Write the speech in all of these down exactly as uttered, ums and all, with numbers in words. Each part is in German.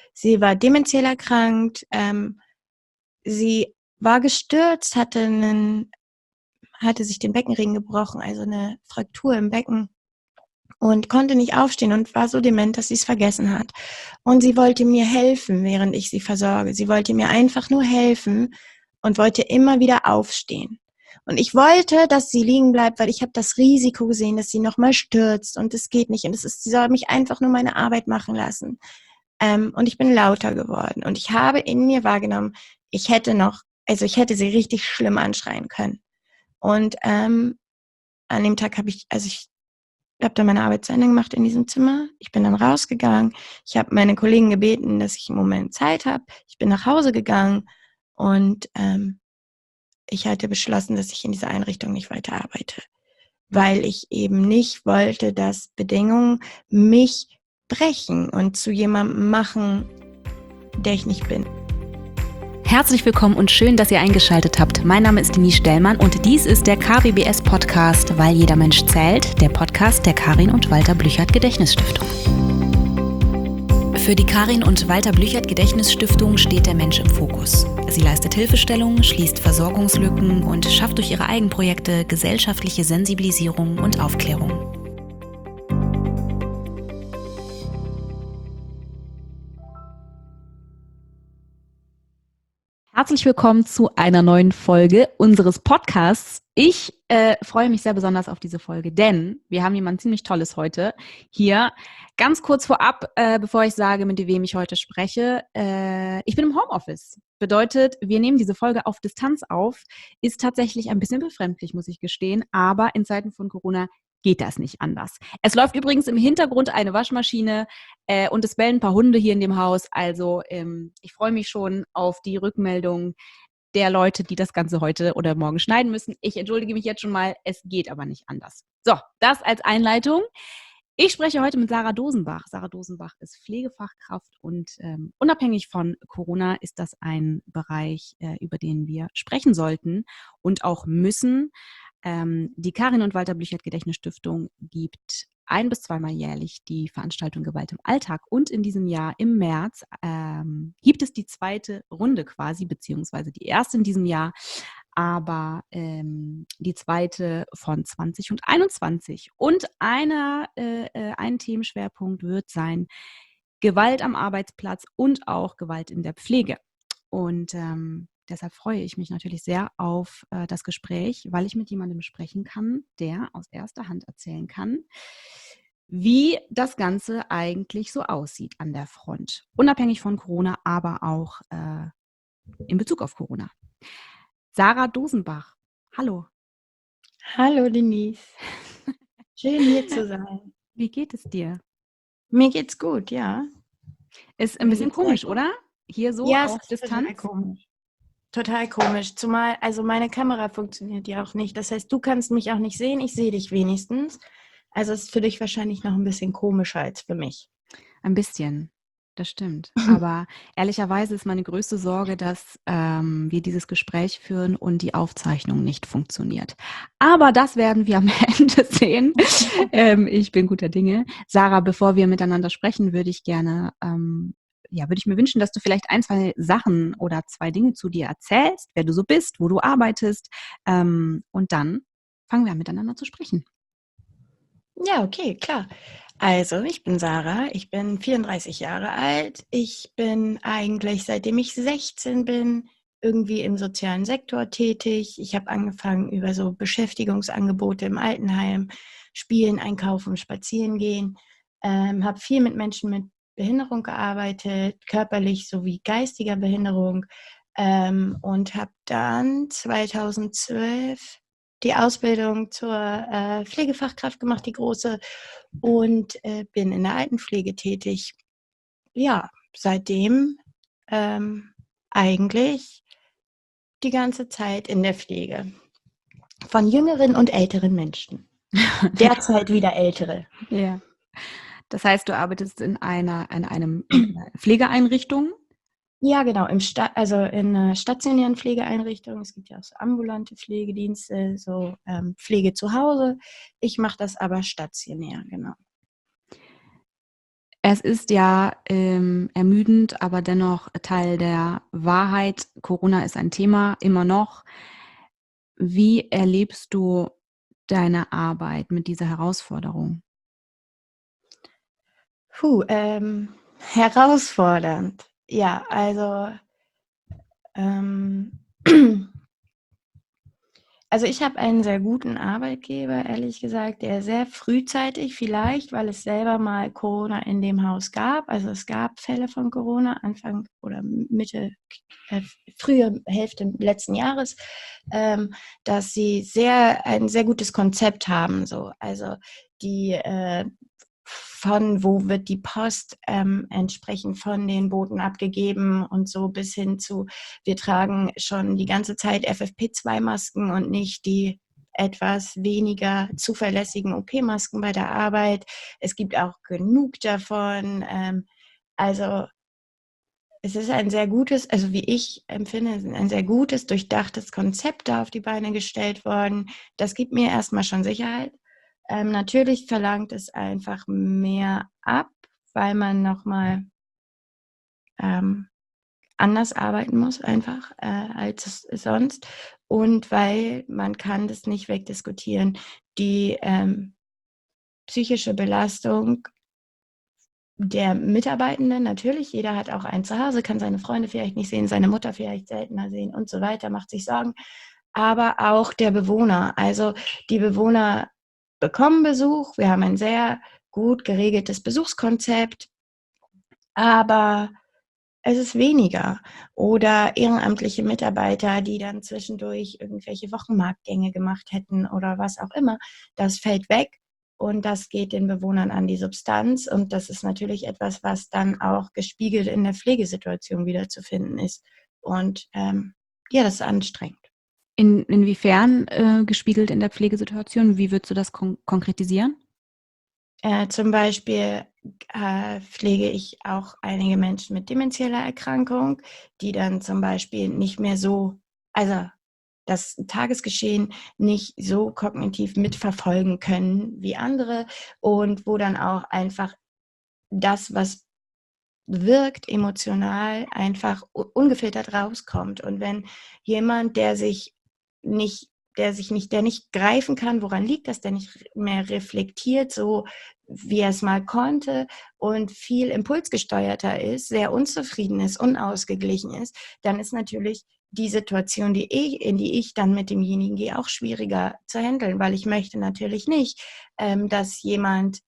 Sie war dementiell erkrankt, ähm, sie war gestürzt, hatte einen, hatte sich den Beckenring gebrochen, also eine Fraktur im Becken und konnte nicht aufstehen und war so dement, dass sie es vergessen hat. Und sie wollte mir helfen, während ich sie versorge. Sie wollte mir einfach nur helfen und wollte immer wieder aufstehen. Und ich wollte, dass sie liegen bleibt, weil ich habe das Risiko gesehen, dass sie nochmal stürzt und es geht nicht. Und es ist, sie soll mich einfach nur meine Arbeit machen lassen. Ähm, und ich bin lauter geworden. Und ich habe in mir wahrgenommen, ich hätte noch, also ich hätte sie richtig schlimm anschreien können. Und ähm, an dem Tag habe ich, also ich habe dann meine Arbeit zu Ende gemacht in diesem Zimmer. Ich bin dann rausgegangen. Ich habe meine Kollegen gebeten, dass ich im Moment Zeit habe. Ich bin nach Hause gegangen und ähm, ich hatte beschlossen, dass ich in dieser Einrichtung nicht weiter arbeite, weil ich eben nicht wollte, dass Bedingungen mich brechen und zu jemandem machen, der ich nicht bin. Herzlich willkommen und schön, dass ihr eingeschaltet habt. Mein Name ist Denise Stellmann und dies ist der K B B S-Podcast, weil jeder Mensch zählt, der Podcast der Karin und Walter Blüchert Gedächtnisstiftung. Für die Karin und Walter Blüchert Gedächtnisstiftung steht der Mensch im Fokus. Sie leistet Hilfestellung, schließt Versorgungslücken und schafft durch ihre Eigenprojekte gesellschaftliche Sensibilisierung und Aufklärung. Herzlich willkommen zu einer neuen Folge unseres Podcasts. Ich äh, freue mich sehr besonders auf diese Folge, denn wir haben jemand ziemlich Tolles heute hier. Ganz kurz vorab, äh, bevor ich sage, mit wem ich heute spreche, äh, ich bin im Homeoffice. Bedeutet, wir nehmen diese Folge auf Distanz auf. Ist tatsächlich ein bisschen befremdlich, muss ich gestehen, aber in Zeiten von Corona geht das nicht anders. Es läuft übrigens im Hintergrund eine Waschmaschine äh, und es bellen ein paar Hunde hier in dem Haus. Also ähm, ich freue mich schon auf die Rückmeldung der Leute, die das Ganze heute oder morgen schneiden müssen. Ich entschuldige mich jetzt schon mal, es geht aber nicht anders. So, das als Einleitung. Ich spreche heute mit Sarah Dosenbach. Sarah Dosenbach ist Pflegefachkraft und ähm, unabhängig von Corona ist das ein Bereich, äh, über den wir sprechen sollten und auch müssen. Ähm, die Karin und Walter Blüchert Gedächtnisstiftung gibt ein- bis zweimal jährlich die Veranstaltung Gewalt im Alltag. Und in diesem Jahr, im März, ähm, gibt es die zweite Runde quasi, beziehungsweise die erste in diesem Jahr, aber ähm, die zweite von zwanzig einundzwanzig. Und einer, äh, ein Themenschwerpunkt wird sein Gewalt am Arbeitsplatz und auch Gewalt in der Pflege. Und ähm, deshalb freue ich mich natürlich sehr auf äh, das Gespräch, weil ich mit jemandem sprechen kann, der aus erster Hand erzählen kann, wie das Ganze eigentlich so aussieht an der Front. Unabhängig von Corona, aber auch äh, in Bezug auf Corona. Sarah Dosenbach, hallo. Hallo Denise, schön hier zu sein. Wie geht es dir? Mir geht's gut, ja. Ist ein Mir bisschen geht's sehr komisch, gut. oder? Hier so Ja, es auf ist total Distanz? komisch. Total komisch. Zumal, also meine Kamera funktioniert ja auch nicht. Das heißt, du kannst mich auch nicht sehen, ich sehe dich wenigstens. Also es ist für dich wahrscheinlich noch ein bisschen komischer als für mich. Ein bisschen, das stimmt. Aber ehrlicherweise ist meine größte Sorge, dass ähm, wir dieses Gespräch führen und die Aufzeichnung nicht funktioniert. Aber das werden wir am Ende sehen. ähm, ich bin guter Dinge. Sarah, bevor wir miteinander sprechen, würde ich gerne, ähm, ja, würde ich mir wünschen, dass du vielleicht ein, zwei Sachen oder zwei Dinge zu dir erzählst, wer du so bist, wo du arbeitest. Ähm, und dann fangen wir an, miteinander zu sprechen. Ja, okay, klar. Also, ich bin Sarah, ich bin vierunddreißig Jahre alt. Ich bin eigentlich, seitdem ich sechzehn bin, irgendwie im sozialen Sektor tätig. Ich habe angefangen über so Beschäftigungsangebote im Altenheim, Spielen, Einkaufen, Spazieren gehen. Ähm, habe viel mit Menschen mit Behinderung gearbeitet, körperlich sowie geistiger Behinderung. Ähm, und habe dann zweitausendzwölf die Ausbildung zur äh, Pflegefachkraft gemacht, die große, und äh, bin in der Altenpflege tätig. Ja, seitdem ähm, eigentlich die ganze Zeit in der Pflege von jüngeren und älteren Menschen. Derzeit wieder ältere. Ja. Das heißt, du arbeitest in einer, in einem, in einer Pflegeeinrichtung? Ja, genau, im Sta- also in einer stationären Pflegeeinrichtung. Es gibt ja auch so ambulante Pflegedienste, so ähm, Pflege zu Hause. Ich mache das aber stationär, genau. Es ist ja ähm, ermüdend, aber dennoch Teil der Wahrheit. Corona ist ein Thema, immer noch. Wie erlebst du deine Arbeit mit dieser Herausforderung? Puh, ähm, herausfordernd. Ja, also, ähm, also ich habe einen sehr guten Arbeitgeber, ehrlich gesagt, der sehr frühzeitig vielleicht, weil es selber mal Corona in dem Haus gab, also es gab Fälle von Corona Anfang oder Mitte, äh, frühe Hälfte letzten Jahres, ähm, dass sie sehr ein sehr gutes Konzept haben, so. Also die äh, von wo wird die Post ähm, entsprechend von den Boten abgegeben und so bis hin zu, wir tragen schon die ganze Zeit F F P zwei Masken und nicht die etwas weniger zuverlässigen O P-Masken bei der Arbeit. Es gibt auch genug davon. Ähm, also es ist ein sehr gutes, also wie ich empfinde, ein sehr gutes, durchdachtes Konzept da auf die Beine gestellt worden. Das gibt mir erstmal schon Sicherheit. Ähm, natürlich verlangt es einfach mehr ab, weil man nochmal ähm, anders arbeiten muss einfach äh, als sonst und weil man kann das nicht wegdiskutieren. Die ähm, psychische Belastung der Mitarbeitenden, natürlich, jeder hat auch ein Zuhause, kann seine Freunde vielleicht nicht sehen, seine Mutter vielleicht seltener sehen und so weiter, macht sich Sorgen, aber auch der Bewohner. Also die Bewohner bekommen Besuch, wir haben ein sehr gut geregeltes Besuchskonzept, aber es ist weniger. Oder ehrenamtliche Mitarbeiter, die dann zwischendurch irgendwelche Wochenmarktgänge gemacht hätten oder was auch immer. Das fällt weg und das geht den Bewohnern an die Substanz. Und das ist natürlich etwas, was dann auch gespiegelt in der Pflegesituation wiederzufinden ist. Und ähm, ja, das ist anstrengend. In, inwiefern äh, gespiegelt in der Pflegesituation? Wie würdest du das kon- konkretisieren? Äh, zum Beispiel äh, pflege ich auch einige Menschen mit demenzieller Erkrankung, die dann zum Beispiel nicht mehr so, also das Tagesgeschehen nicht so kognitiv mitverfolgen können wie andere und wo dann auch einfach das, was wirkt, emotional einfach ungefiltert rauskommt. Und wenn jemand, der sich nicht, der sich nicht, der nicht greifen kann, woran liegt das, der nicht mehr reflektiert, so wie er es mal konnte und viel impulsgesteuerter ist, sehr unzufrieden ist, unausgeglichen ist, dann ist natürlich die Situation, die ich, in die ich dann mit demjenigen gehe, auch schwieriger zu handeln, weil ich möchte natürlich nicht, ähm, dass jemand,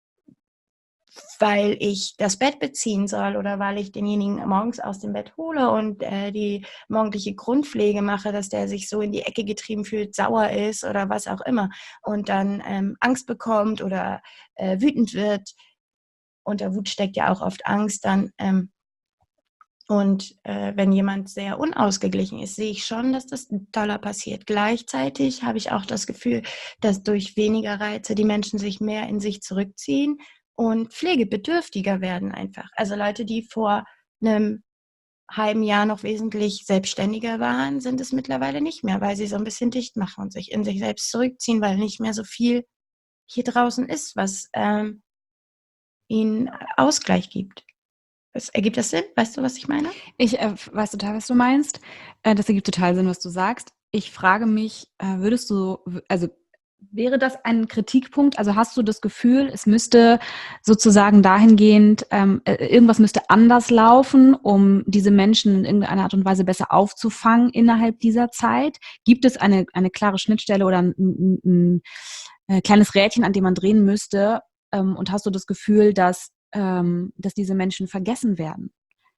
weil ich das Bett beziehen soll oder weil ich denjenigen morgens aus dem Bett hole und äh, die morgendliche Grundpflege mache, dass der sich so in die Ecke getrieben fühlt, sauer ist oder was auch immer und dann ähm, Angst bekommt oder äh, wütend wird. Unter Wut steckt ja auch oft Angst dann. Ähm, und äh, wenn jemand sehr unausgeglichen ist, sehe ich schon, dass das doller passiert. Gleichzeitig habe ich auch das Gefühl, dass durch weniger Reize die Menschen sich mehr in sich zurückziehen und pflegebedürftiger werden einfach. Also Leute, die vor einem halben Jahr noch wesentlich selbstständiger waren, sind es mittlerweile nicht mehr, weil sie so ein bisschen dicht machen und sich in sich selbst zurückziehen, weil nicht mehr so viel hier draußen ist, was ähm, ihnen Ausgleich gibt. Das, ergibt das Sinn? Weißt du, was ich meine? Ich äh, weiß total, was du meinst. Äh, das ergibt total Sinn, was du sagst. Ich frage mich, äh, würdest du, also wäre das ein Kritikpunkt? Also hast du das Gefühl, es müsste sozusagen dahingehend, ähm, äh, irgendwas müsste anders laufen, um diese Menschen in irgendeiner Art und Weise besser aufzufangen innerhalb dieser Zeit? Gibt es eine, eine klare Schnittstelle oder ein, ein, ein, ein kleines Rädchen, an dem man drehen müsste? Ähm, und hast du das Gefühl, dass, ähm, dass diese Menschen vergessen werden?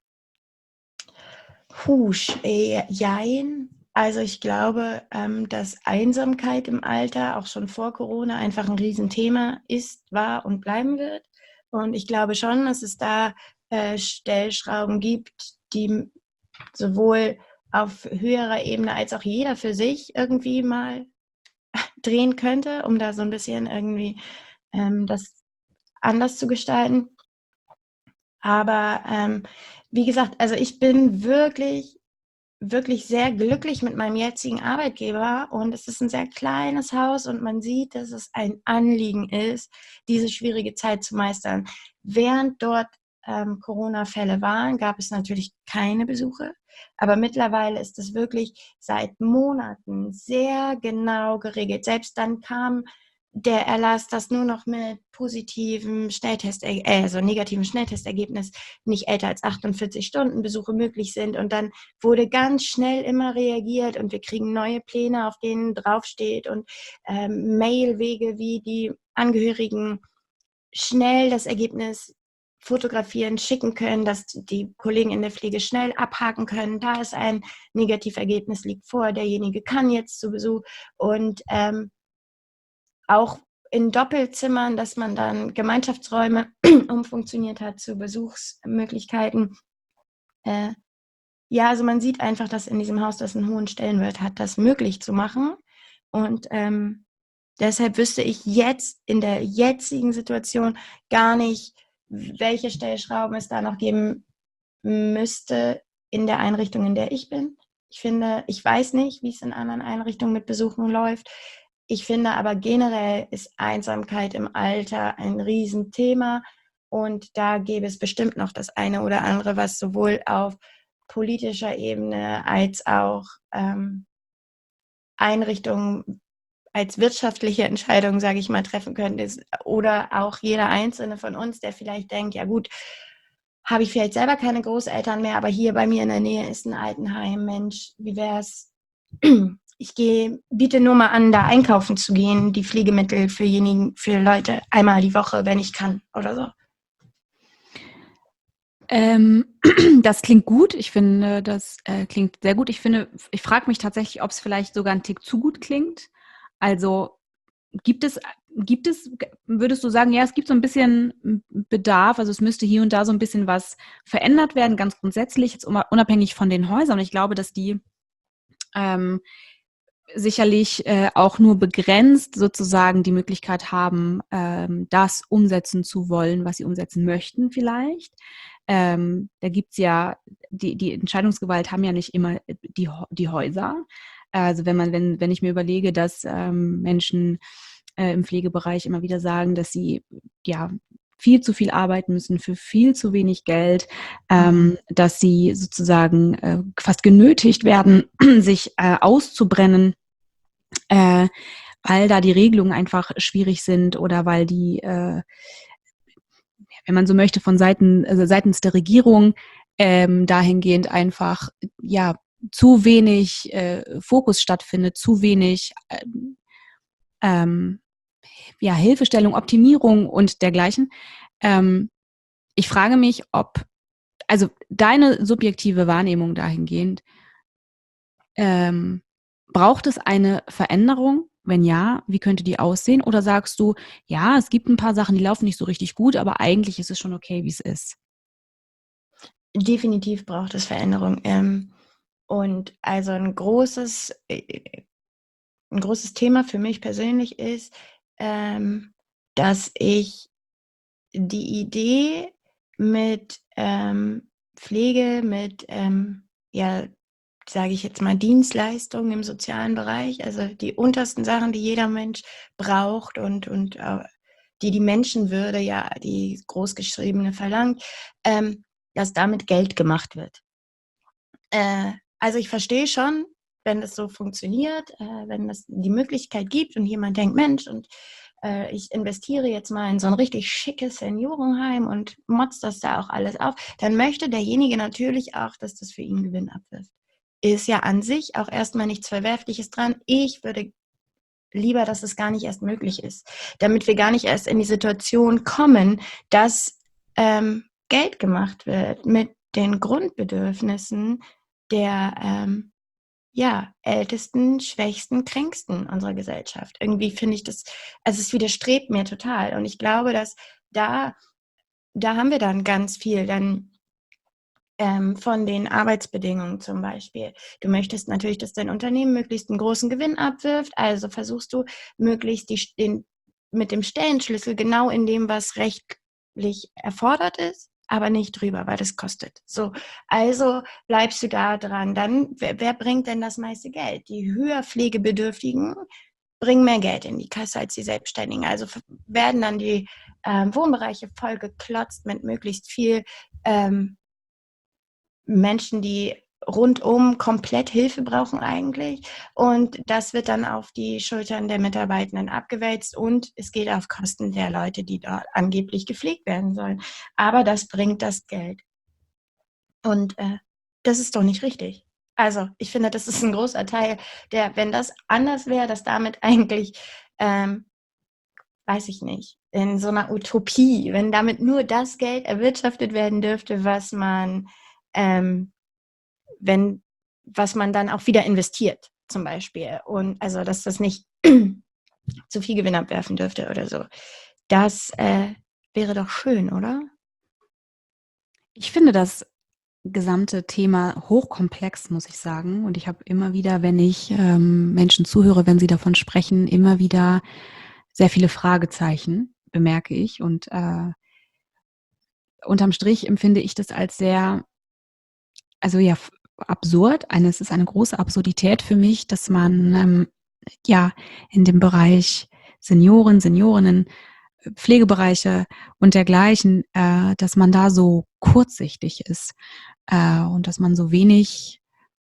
Husch, äh, jein. Also ich glaube, ähm, dass Einsamkeit im Alter auch schon vor Corona einfach ein Riesenthema ist, war und bleiben wird. Und ich glaube schon, dass es da äh, Stellschrauben gibt, die sowohl auf höherer Ebene als auch jeder für sich irgendwie mal drehen könnte, um da so ein bisschen irgendwie ähm, das anders zu gestalten. Aber ähm, wie gesagt, also ich bin wirklich wirklich sehr glücklich mit meinem jetzigen Arbeitgeber und es ist ein sehr kleines Haus und man sieht, dass es ein Anliegen ist, diese schwierige Zeit zu meistern. Während dort ähm, Corona-Fälle waren, gab es natürlich keine Besuche, aber mittlerweile ist es wirklich seit Monaten sehr genau geregelt. Selbst dann kam der Erlass, dass nur noch mit positivem Schnelltest, äh, also negativem Schnelltestergebnis nicht älter als achtundvierzig Stunden Besuche möglich sind. Und dann wurde ganz schnell immer reagiert und wir kriegen neue Pläne, auf denen draufsteht und ähm, Mailwege, wie die Angehörigen schnell das Ergebnis fotografieren, schicken können, dass die Kollegen in der Pflege schnell abhaken können. Da ist ein Negativergebnis, liegt vor, derjenige kann jetzt zu Besuch und ähm, auch in Doppelzimmern, dass man dann Gemeinschaftsräume umfunktioniert hat zu Besuchsmöglichkeiten. Äh, ja, also man sieht einfach, dass in diesem Haus das einen hohen Stellenwert hat, das möglich zu machen. Und ähm, deshalb wüsste ich jetzt in der jetzigen Situation gar nicht, welche Stellschrauben es da noch geben müsste in der Einrichtung, in der ich bin. Ich finde, ich weiß nicht, wie es in anderen Einrichtungen mit Besuchen läuft. Ich finde aber generell ist Einsamkeit im Alter ein Riesenthema und da gäbe es bestimmt noch das eine oder andere, was sowohl auf politischer Ebene als auch ähm, Einrichtungen als wirtschaftliche Entscheidung, sage ich mal, treffen könnte. Oder auch jeder Einzelne von uns, der vielleicht denkt, ja gut, habe ich vielleicht selber keine Großeltern mehr, aber hier bei mir in der Nähe ist ein Altenheim, Mensch, wie wär's? Ich gehe, biete nur mal an, da einkaufen zu gehen, die Pflegemittel für, jenigen, für Leute einmal die Woche, wenn ich kann oder so. Ähm, das klingt gut. Ich finde, das äh, klingt sehr gut. Ich finde, ich frage mich tatsächlich, ob es vielleicht sogar ein Tick zu gut klingt. Also gibt es, gibt es, würdest du sagen, ja, es gibt so ein bisschen Bedarf, also es müsste hier und da so ein bisschen was verändert werden, ganz grundsätzlich, jetzt unabhängig von den Häusern. Und ich glaube, dass die ähm, sicherlich äh, auch nur begrenzt sozusagen die Möglichkeit haben, ähm, das umsetzen zu wollen, was sie umsetzen möchten vielleicht. Ähm, da gibt's ja, die, die Entscheidungsgewalt haben ja nicht immer die, die Häuser. Also wenn man, wenn, wenn ich mir überlege, dass ähm, Menschen äh, im Pflegebereich immer wieder sagen, dass sie ja viel zu viel arbeiten müssen für viel zu wenig Geld, ähm, dass sie sozusagen äh, fast genötigt werden, sich äh, auszubrennen, äh, weil da die Regelungen einfach schwierig sind oder weil die, äh, wenn man so möchte, von Seiten, also seitens der Regierung ähm, dahingehend einfach ja zu wenig äh, Fokus stattfindet, zu wenig äh, ähm, ja, Hilfestellung, Optimierung und dergleichen. Ähm, ich frage mich, ob, also deine subjektive Wahrnehmung dahingehend, ähm, braucht es eine Veränderung? Wenn ja, wie könnte die aussehen? Oder sagst du, ja, es gibt ein paar Sachen, die laufen nicht so richtig gut, aber eigentlich ist es schon okay, wie es ist? Definitiv braucht es Veränderung. Ähm, und also ein großes, äh, ein großes Thema für mich persönlich ist, ähm, dass ich die Idee mit ähm, Pflege, mit, ähm, ja, sage ich jetzt mal, Dienstleistungen im sozialen Bereich, also die untersten Sachen, die jeder Mensch braucht und, und äh, die die Menschenwürde, ja, die großgeschriebene verlangt, ähm, dass damit Geld gemacht wird. Äh, also ich verstehe schon, wenn das so funktioniert, äh, wenn es die Möglichkeit gibt und jemand denkt, Mensch, und äh, ich investiere jetzt mal in so ein richtig schickes Seniorenheim und motzt das da auch alles auf, dann möchte derjenige natürlich auch, dass das für ihn Gewinn abwirft. Ist ja an sich auch erstmal nichts Verwerfliches dran. Ich würde lieber, dass es gar nicht erst möglich ist, damit wir gar nicht erst in die Situation kommen, dass ähm, Geld gemacht wird mit den Grundbedürfnissen der ähm, ja, ältesten, schwächsten, kränksten unserer Gesellschaft. Irgendwie finde ich das, also es widerstrebt mir total. Und ich glaube, dass da, da haben wir dann ganz viel dann ähm, von den Arbeitsbedingungen zum Beispiel. Du möchtest natürlich, dass dein Unternehmen möglichst einen großen Gewinn abwirft, also versuchst du möglichst die, den, mit dem Stellenschlüssel genau in dem, was rechtlich erfordert ist, aber nicht drüber, weil das kostet. So, also bleibst du da dran. Dann, wer, wer bringt denn das meiste Geld? Die höher Pflegebedürftigen bringen mehr Geld in die Kasse als die Selbstständigen. Also werden dann die ähm, Wohnbereiche vollgeklotzt mit möglichst viel ähm, Menschen, die rundum komplett Hilfe brauchen eigentlich. Und das wird dann auf die Schultern der Mitarbeitenden abgewälzt und es geht auf Kosten der Leute, die dort angeblich gepflegt werden sollen. Aber das bringt das Geld. Und äh, das ist doch nicht richtig. Also ich finde, das ist ein großer Teil, der, wenn das anders wäre, dass damit eigentlich, ähm, weiß ich nicht, in so einer Utopie, wenn damit nur das Geld erwirtschaftet werden dürfte, was man, ähm, wenn, was man dann auch wieder investiert, zum Beispiel. Und also, dass das nicht zu viel Gewinn abwerfen dürfte oder so. Das äh, wäre doch schön, oder? Ich finde das gesamte Thema hochkomplex, muss ich sagen. Und ich habe immer wieder, wenn ich ähm, Menschen zuhöre, wenn sie davon sprechen, immer wieder sehr viele Fragezeichen, bemerke ich. Und äh, unterm Strich empfinde ich das als sehr, also ja, f- absurd. Eine, es ist eine große Absurdität für mich, dass man ähm, ja in dem Bereich Senioren, Seniorinnen, Pflegebereiche und dergleichen, äh, dass man da so kurzsichtig ist äh, und dass man so wenig,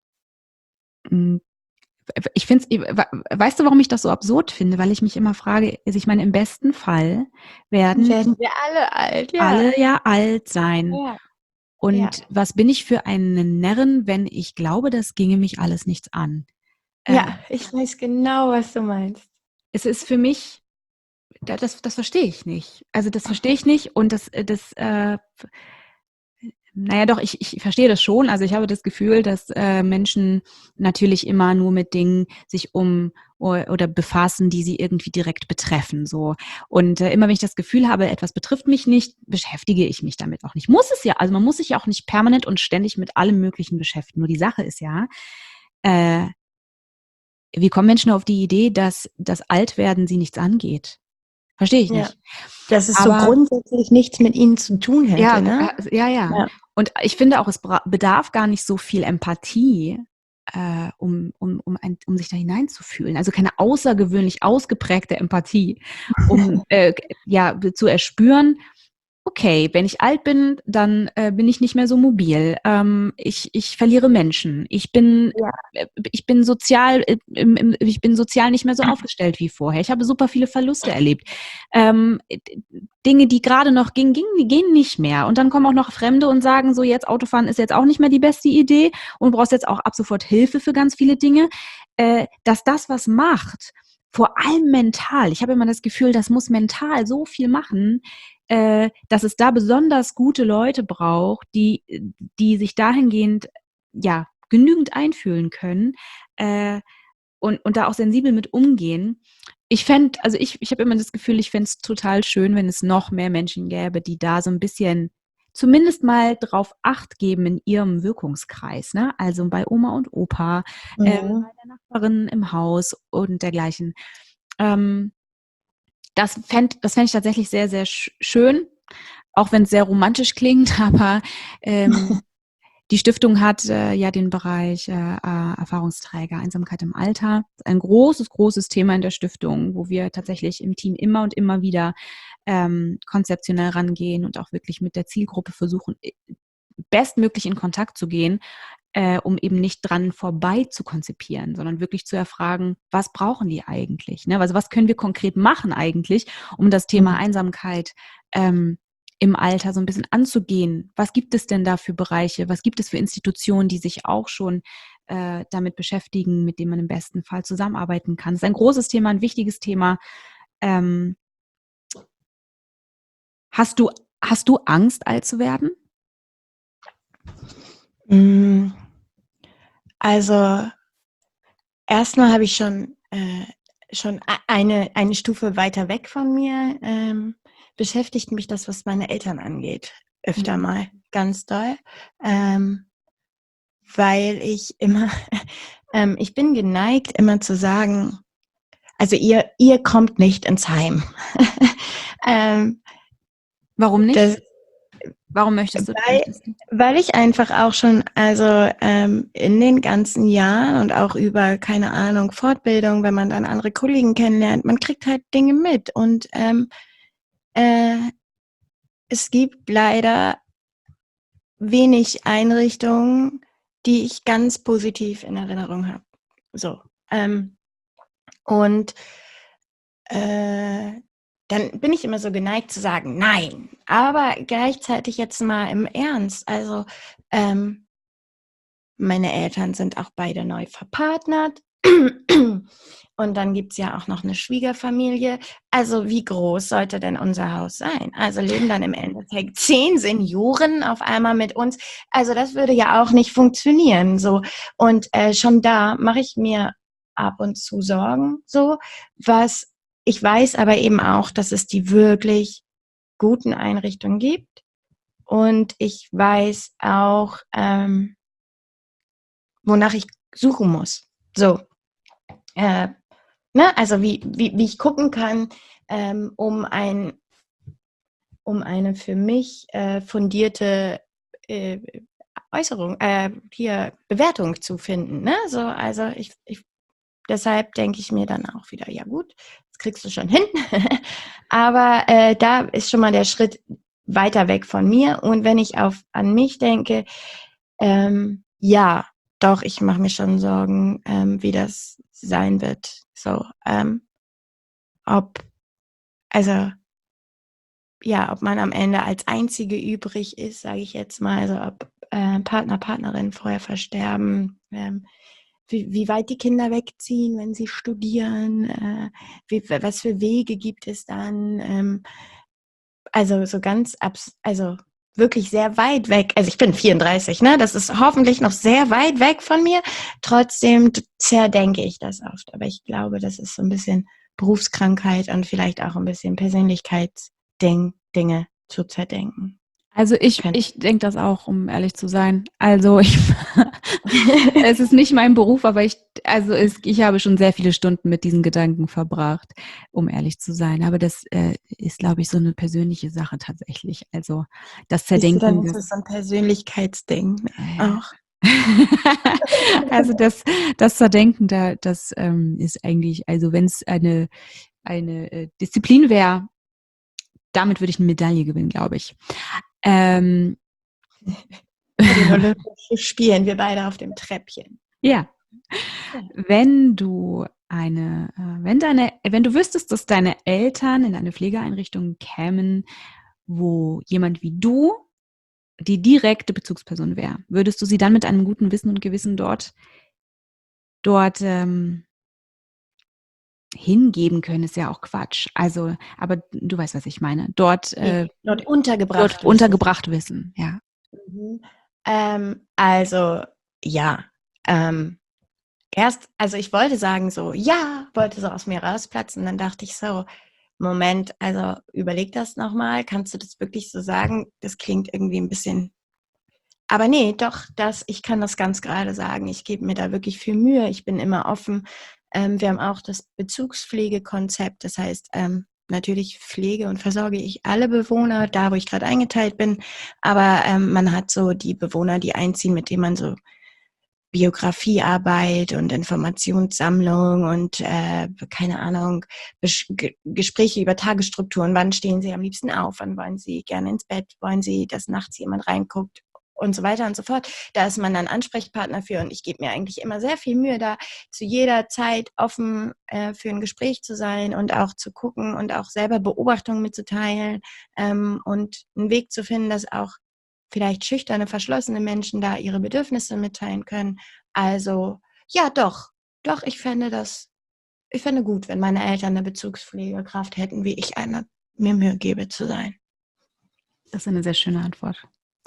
mh, ich finde es, weißt du, warum ich das so absurd finde? Weil ich mich immer frage, also ich meine, im besten Fall werden Werden wir alle alt, ja. alle ja alt sein. Ja, Und ja. was bin ich für einen Närrin, wenn ich glaube, das ginge mich alles nichts an? Äh, Ja, ich weiß genau, was du meinst. es ist für mich, da- das, das verstehe ich nicht. Also das verstehe ich nicht und das, äh, das, äh, naja doch, ich, ich verstehe das schon. Also ich habe das Gefühl, dass äh, Menschen natürlich immer nur mit Dingen sich um o- oder befassen, die sie irgendwie direkt betreffen. So. Und äh, immer wenn ich das Gefühl habe, etwas betrifft mich nicht, beschäftige ich mich damit auch nicht. Muss es ja, also man muss sich ja auch nicht permanent und ständig mit allem Möglichen beschäftigen. Nur die Sache ist ja, äh, wie kommen Menschen auf die Idee, dass das Altwerden sie nichts angeht? Verstehe ich Ja, nicht. dass es so Aber grundsätzlich nichts mit ihnen zu tun hätte, ja, ne? äh, ja, ja. Ja. Und ich finde auch, es bra- bedarf gar nicht so viel Empathie, äh, um, um, um, ein, um sich da hineinzufühlen. Also keine außergewöhnlich ausgeprägte Empathie, um äh, ja zu erspüren, okay, wenn ich alt bin, dann äh, bin ich nicht mehr so mobil. Ähm, ich, ich verliere Menschen. Ich bin, Ja. äh, ich bin sozial, äh, im, im, ich bin sozial nicht mehr so aufgestellt wie vorher. Ich habe super viele Verluste erlebt. Ähm, Dinge, die gerade noch gingen, gingen, die gehen nicht mehr. Und dann kommen auch noch Fremde und sagen so, jetzt Autofahren ist jetzt auch nicht mehr die beste Idee und du brauchst jetzt auch ab sofort Hilfe für ganz viele Dinge. Äh, dass das was macht, vor allem mental. Ich habe immer das Gefühl, das muss mental so viel machen, äh, dass es da besonders gute Leute braucht, die, die sich dahingehend ja genügend einfühlen können äh, und, und da auch sensibel mit umgehen. Ich fände, also ich, ich habe immer das Gefühl, ich fände es total schön, wenn es noch mehr Menschen gäbe, die da so ein bisschen zumindest mal drauf Acht geben in ihrem Wirkungskreis, ne? Also bei Oma und Opa, ähm, Mhm. bei der Nachbarin im Haus und dergleichen. Ähm, das fände das fänd ich tatsächlich sehr, sehr sch- schön, auch wenn es sehr romantisch klingt, aber ähm, die Stiftung hat äh, ja den Bereich äh, äh, Erfahrungsträger, Einsamkeit im Alter. Ein großes, großes Thema in der Stiftung, wo wir tatsächlich im Team immer und immer wieder ähm, konzeptionell rangehen und auch wirklich mit der Zielgruppe versuchen, äh, bestmöglich in Kontakt zu gehen, äh, um eben nicht dran vorbei zu konzipieren, sondern wirklich zu erfragen, was brauchen die eigentlich? Ne? Also was können wir konkret machen eigentlich, um das Thema Mhm. Einsamkeit ähm, im Alter so ein bisschen anzugehen? Was gibt es denn da für Bereiche? Was gibt es für Institutionen, die sich auch schon äh, damit beschäftigen, mit denen man im besten Fall zusammenarbeiten kann? Das ist ein großes Thema, ein wichtiges Thema. Ähm, hast du, hast du Angst, alt zu werden? Mm, Also erstmal habe ich schon, äh, schon a- eine, eine Stufe weiter weg von mir, ähm, beschäftigt mich das, was meine Eltern angeht, öfter Mhm. mal ganz doll, ähm, weil ich immer, ähm, ich bin geneigt, immer zu sagen, also ihr, ihr kommt nicht ins Heim. ähm, Warum das, nicht? Warum möchtest du Weil, das? weil ich einfach auch schon, also ähm, in den ganzen Jahren und auch über, keine Ahnung, Fortbildung, wenn man dann andere Kollegen kennenlernt, man kriegt halt Dinge mit. Und ähm, äh, es gibt leider wenig Einrichtungen, die ich ganz positiv in Erinnerung habe. So. Ähm, und äh, dann bin ich immer so geneigt zu sagen, nein. Aber gleichzeitig jetzt mal im Ernst. Also ähm, meine Eltern sind auch beide neu verpartnert. Und dann gibt es ja auch noch eine Schwiegerfamilie. Also wie groß sollte denn unser Haus sein? Also leben dann im Endeffekt zehn Senioren auf einmal mit uns. Also das würde ja auch nicht funktionieren. So. Und äh, schon da mache ich mir ab und zu Sorgen. So, was ich weiß aber eben auch, dass es die wirklich guten Einrichtungen gibt. Und ich weiß auch, ähm, wonach ich suchen muss. So, äh, ne, also wie, wie, wie ich gucken kann, ähm, um ein, um eine für mich äh, fundierte äh, Äußerung, äh, hier Bewertung zu finden. Ne? So, also ich, ich deshalb denke ich mir dann auch wieder, ja gut, das kriegst du schon hin. Aber äh, da ist schon mal der Schritt weiter weg von mir. Und wenn ich auf an mich denke, ähm, ja, doch, ich mache mir schon Sorgen, ähm, wie das sein wird. So, ähm, ob, also ja, ob man am Ende als Einzige übrig ist, sage ich jetzt mal, also ob äh, Partner, Partnerin vorher versterben, ähm, wie, wie weit die Kinder wegziehen, wenn sie studieren, äh, wie, was für Wege gibt es dann, ähm, also so ganz, abs also wirklich sehr weit weg. Also ich bin vierunddreißig, ne? Das ist hoffentlich noch sehr weit weg von mir. Trotzdem zerdenke ich das oft. Aber ich glaube, das ist so ein bisschen Berufskrankheit und vielleicht auch ein bisschen Persönlichkeitsding, Dinge zu zerdenken. Also ich, Könnte. ich denke das auch, um ehrlich zu sein. Also ich, es ist nicht mein Beruf, aber ich, also es, ich habe schon sehr viele Stunden mit diesen Gedanken verbracht, um ehrlich zu sein. Aber das äh, ist, glaube ich, so eine persönliche Sache tatsächlich. Also das Siehst du, Zerdenken, dann ist das, es so ein Persönlichkeitsding äh, auch. also das, das Zerdenken, da, das ähm, ist eigentlich, also wenn es eine, eine äh, Disziplin wäre, damit würde ich eine Medaille gewinnen, glaube ich. Ähm, Bei den Olympischen Spielen, wir beide auf dem Treppchen. ja, Ja. wenn du eine, äh, wenn deine, wenn du wüsstest, dass deine Eltern in eine Pflegeeinrichtung kämen, wo jemand wie du die direkte Bezugsperson wäre, würdest du sie dann mit einem guten Wissen und Gewissen dort, dort ähm, hingeben können? Ist ja auch Quatsch. Also, aber du weißt, was ich meine. Dort, äh, Dort untergebracht dort wissen. untergebracht wissen, ja. Mhm. Ähm, also, ja. Ähm, erst, also ich wollte sagen so, ja, wollte so aus mir rausplatzen. Dann dachte ich so, Moment, also überleg das nochmal. Kannst du das wirklich so sagen? Das klingt irgendwie ein bisschen. Aber nee, doch, das, ich kann das ganz gerade sagen. Ich gebe mir da wirklich viel Mühe. Ich bin immer offen. Ähm, wir haben auch das Bezugspflegekonzept. Das heißt, ähm, natürlich pflege und versorge ich alle Bewohner, da wo ich gerade eingeteilt bin. Aber ähm, man hat so die Bewohner, die einziehen, mit denen man so Biografiearbeit und Informationssammlung und äh, keine Ahnung, Bes- Ge- Gespräche über Tagesstrukturen. Wann stehen Sie am liebsten auf? Wann wollen Sie gerne ins Bett? Wollen Sie, dass nachts jemand reinguckt? Und so weiter und so fort. Da ist man dann Ansprechpartner für und ich gebe mir eigentlich immer sehr viel Mühe, da zu jeder Zeit offen äh, für ein Gespräch zu sein und auch zu gucken und auch selber Beobachtungen mitzuteilen ähm, und einen Weg zu finden, dass auch vielleicht schüchterne, verschlossene Menschen da ihre Bedürfnisse mitteilen können. Also ja, doch, doch, ich fände das, ich fände gut, wenn meine Eltern eine Bezugspflegekraft hätten, wie ich eine mir Mühe gebe zu sein. Das ist eine sehr schöne Antwort.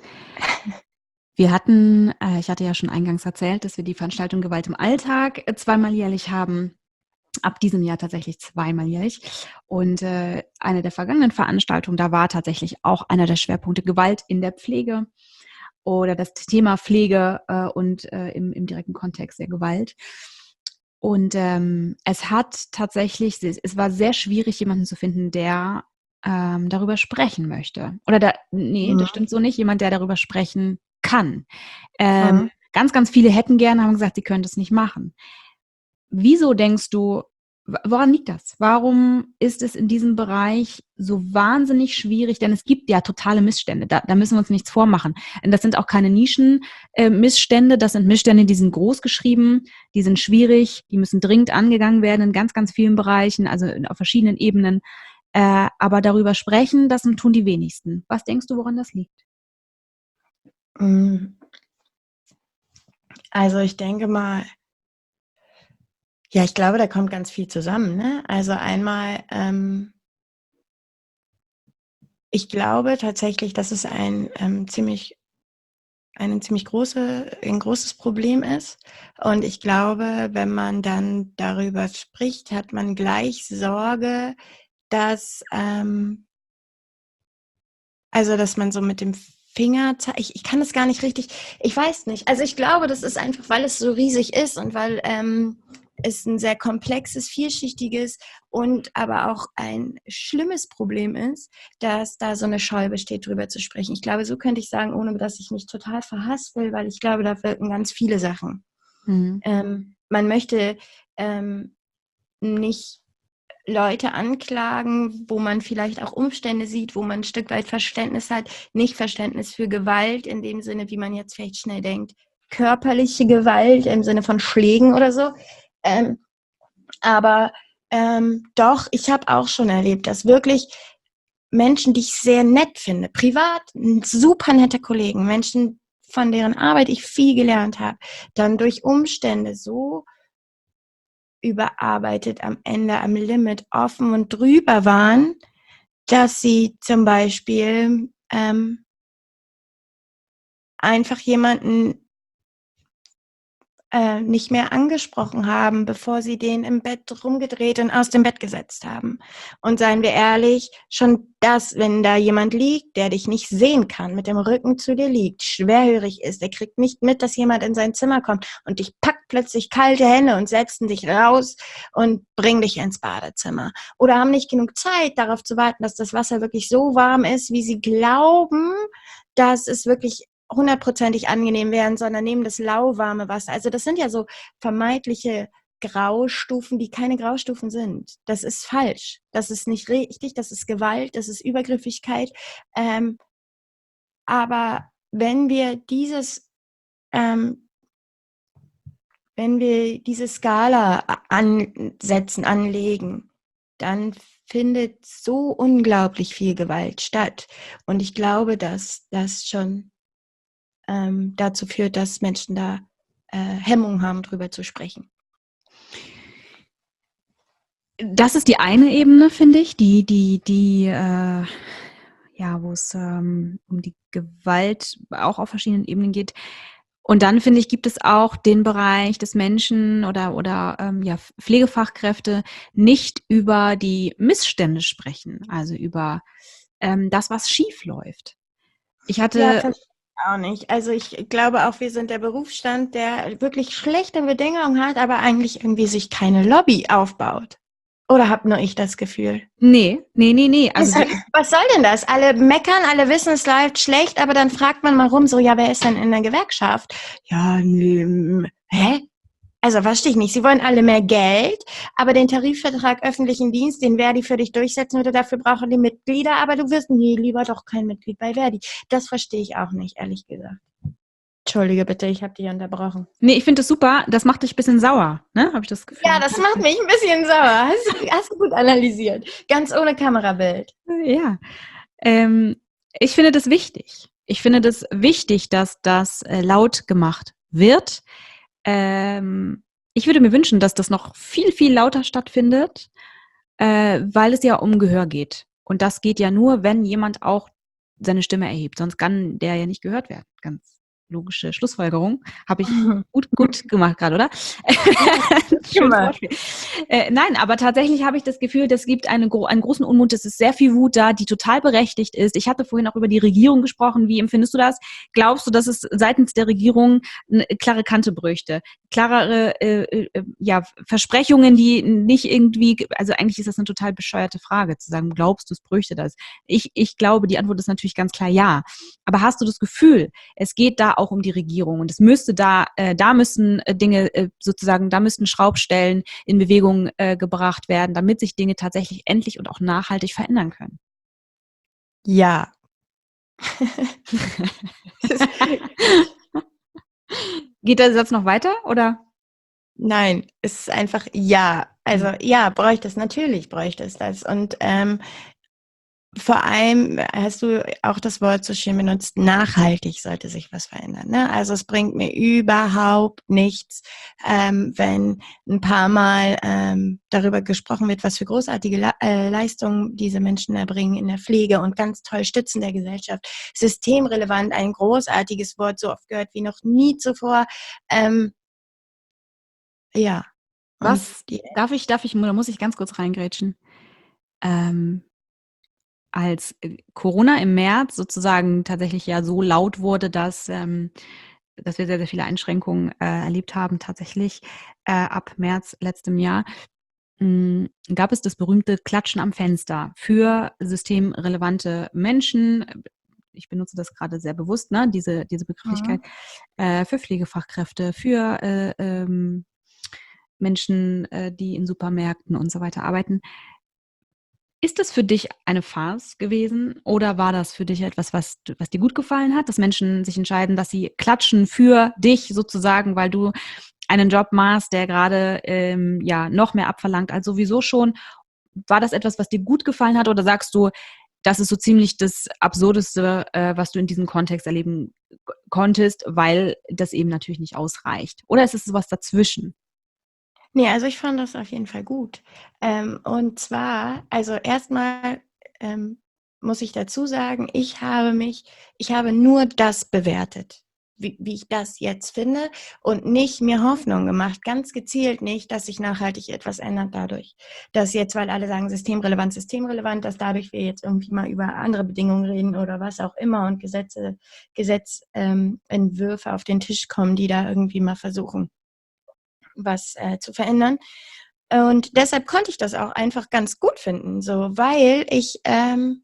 Wir hatten, äh, ich hatte ja schon eingangs erzählt, dass wir die Veranstaltung Gewalt im Alltag äh, zweimal jährlich haben. Ab diesem Jahr tatsächlich zweimal jährlich. Und äh, eine der vergangenen Veranstaltungen, da war tatsächlich auch einer der Schwerpunkte Gewalt in der Pflege oder das Thema Pflege äh, und äh, im, im direkten Kontext der Gewalt. Und ähm, es hat tatsächlich, es war sehr schwierig, jemanden zu finden, der ähm, darüber sprechen möchte. Oder da, nee, Mhm. das stimmt so nicht, jemand, der darüber sprechen kann. Ähm, Mhm. ganz, ganz viele hätten gerne, haben gesagt, sie können es nicht machen. Wieso denkst du, woran liegt das? Warum ist es in diesem Bereich so wahnsinnig schwierig? Denn es gibt ja totale Missstände. Da, da müssen wir uns nichts vormachen. Und das sind auch keine Nischen-Missstände. Das sind Missstände, die sind groß geschrieben, die sind schwierig, die müssen dringend angegangen werden in ganz, ganz vielen Bereichen, also auf verschiedenen Ebenen. Äh, aber darüber sprechen, das tun die wenigsten. Was denkst du, woran das liegt? Also ich denke mal, ja, ich glaube, da kommt ganz viel zusammen. Ne? Also einmal, ähm, ich glaube tatsächlich, dass es ein ähm, ziemlich, eine ziemlich große, ein großes Problem ist. Und ich glaube, wenn man dann darüber spricht, hat man gleich Sorge, dass, ähm, also dass man so mit dem Finger zeigt. Ich, ich kann das gar nicht richtig, ich weiß nicht. Also ich glaube, das ist einfach, weil es so riesig ist und weil ähm, es ein sehr komplexes, vielschichtiges und aber auch ein schlimmes Problem ist, dass da so eine Scheu besteht, drüber zu sprechen. Ich glaube, so könnte ich sagen, ohne dass ich mich total verhaspel, weil ich glaube, da wirken ganz viele Sachen. Mhm. Ähm, man möchte ähm, nicht Leute anklagen, wo man vielleicht auch Umstände sieht, wo man ein Stück weit Verständnis hat, nicht Verständnis für Gewalt in dem Sinne, wie man jetzt vielleicht schnell denkt, körperliche Gewalt im Sinne von Schlägen oder so. Ähm, aber ähm, doch, ich habe auch schon erlebt, dass wirklich Menschen, die ich sehr nett finde, privat, super nette Kollegen, Menschen, von deren Arbeit ich viel gelernt habe, dann durch Umstände so überarbeitet, am Ende am Limit offen und drüber waren, dass sie zum Beispiel ähm, einfach jemanden äh, nicht mehr angesprochen haben, bevor sie den im Bett rumgedreht und aus dem Bett gesetzt haben. Und seien wir ehrlich, schon das, wenn da jemand liegt, der dich nicht sehen kann, mit dem Rücken zu dir liegt, schwerhörig ist, der kriegt nicht mit, dass jemand in sein Zimmer kommt und dich packt plötzlich kalte Hände und setzen dich raus und bringen dich ins Badezimmer. Oder haben nicht genug Zeit, darauf zu warten, dass das Wasser wirklich so warm ist, wie sie glauben, dass es wirklich hundertprozentig angenehm werden, sondern nehmen das lauwarme Wasser. Also das sind ja so vermeintliche Graustufen, die keine Graustufen sind. Das ist falsch. Das ist nicht richtig. Das ist Gewalt. Das ist Übergriffigkeit. Ähm, aber wenn wir dieses, ähm, wenn wir diese Skala ansetzen, anlegen, dann findet so unglaublich viel Gewalt statt. Und ich glaube, dass das schon ähm, dazu führt, dass Menschen da äh, Hemmung haben, drüber zu sprechen. Das ist die eine Ebene, finde ich, die, die, die, äh, ja, wo es ähm, um die Gewalt auch auf verschiedenen Ebenen geht. Und dann, finde ich, gibt es auch den Bereich des Menschen oder, oder ähm, ja, Pflegefachkräfte nicht über die Missstände sprechen, also über ähm, das, was schief läuft. Ich Ja, hatte verstehe ich auch nicht. Also ich glaube auch, wir sind der Berufsstand, der wirklich schlechte Bedingungen hat, aber eigentlich irgendwie sich keine Lobby aufbaut. Oder habe nur ich das Gefühl? Nee, nee, nee, nee. Also wir, Was soll denn das? Alle meckern, alle wissen, es läuft schlecht, aber dann fragt man mal rum, so, ja, wer ist denn in der Gewerkschaft? Ja, nee, hä? Also verstehe ich nicht. Sie wollen alle mehr Geld, aber den Tarifvertrag öffentlichen Dienst, den Verdi für dich durchsetzen würde, dafür brauchen die Mitglieder, aber du wirst nie lieber doch kein Mitglied bei Verdi. Das verstehe ich auch nicht, ehrlich gesagt. Entschuldige bitte, ich habe dich unterbrochen. nee, ich finde das super. Das macht dich ein bisschen sauer, ne? Habe ich das Gefühl. Ja, das macht mich ein bisschen sauer. Hast, hast du gut analysiert. Ganz ohne Kamerabild. Ja. Ähm, ich finde das wichtig. Ich finde das wichtig, dass das äh, laut gemacht wird. Ähm, ich würde mir wünschen, dass das noch viel, viel lauter stattfindet, äh, weil es ja um Gehör geht. Und das geht ja nur, wenn jemand auch seine Stimme erhebt. Sonst kann der ja nicht gehört werden. Ganz logische Schlussfolgerung. Habe ich gut, gut gemacht gerade, oder? Schönes Wortspiel. Äh, nein, aber tatsächlich habe ich das Gefühl, das gibt eine, einen großen Unmut, es ist sehr viel Wut da, die total berechtigt ist. Ich hatte vorhin auch über die Regierung gesprochen. Wie empfindest du das? Glaubst du, dass es seitens der Regierung eine klare Kante bräuchte? Klarere äh, äh, ja, Versprechungen, die nicht irgendwie, also eigentlich ist das eine total bescheuerte Frage, zu sagen, glaubst du, es bräuchte das? Ich, ich glaube, die Antwort ist natürlich ganz klar ja. Aber hast du das Gefühl, es geht da auch um die Regierung und es müsste da, äh, da müssen äh, Dinge äh, sozusagen, da müssten Schraubstellen in Bewegung äh, gebracht werden, damit sich Dinge tatsächlich endlich und auch nachhaltig verändern können? Ja. Geht der Satz noch weiter, oder? Nein, es ist einfach ja. Also ja, bräuchte es, natürlich bräuchte es das. Und ähm, vor allem hast du auch das Wort so schön benutzt, nachhaltig sollte sich was verändern. Ne? Also es bringt mir überhaupt nichts, ähm, wenn ein paar Mal ähm, darüber gesprochen wird, was für großartige Le- äh, Leistungen diese Menschen erbringen in der Pflege und ganz toll stützen der Gesellschaft. Systemrelevant, ein großartiges Wort, so oft gehört wie noch nie zuvor. Ähm, ja. Und Was die, darf ich, darf ich, da muss ich ganz kurz reingrätschen. Ähm, als Corona im März sozusagen tatsächlich ja so laut wurde, dass, ähm, dass wir sehr, sehr viele Einschränkungen äh, erlebt haben, tatsächlich äh, ab März letztem Jahr, mh, gab es das berühmte Klatschen am Fenster für systemrelevante Menschen. Ich benutze das gerade sehr bewusst, ne? diese, diese Begrifflichkeit, äh, für Pflegefachkräfte, für äh, ähm, Menschen, äh, die in Supermärkten und so weiter arbeiten. Ist das für dich eine Farce gewesen oder war das für dich etwas, was, was dir gut gefallen hat, dass Menschen sich entscheiden, dass sie klatschen für dich sozusagen, weil du einen Job machst, der gerade ähm, ja noch mehr abverlangt als sowieso schon? War das etwas, was dir gut gefallen hat oder sagst du, das ist so ziemlich das Absurdeste, äh, was du in diesem Kontext erleben konntest, weil das eben natürlich nicht ausreicht? Oder ist es sowas dazwischen? Nee, also ich fand das auf jeden Fall gut. Ähm, und zwar, also erstmal ähm, muss ich dazu sagen, ich habe mich, ich habe nur das bewertet, wie, wie ich das jetzt finde und nicht mir Hoffnung gemacht, ganz gezielt nicht, dass sich nachhaltig etwas ändert dadurch. Dass jetzt, weil alle sagen systemrelevant, systemrelevant, dass dadurch wir jetzt irgendwie mal über andere Bedingungen reden oder was auch immer und Gesetze, Gesetzentwürfe ähm, auf den Tisch kommen, die da irgendwie mal versuchen, was äh, zu verändern. Und deshalb konnte ich das auch einfach ganz gut finden, so, weil ich, ähm,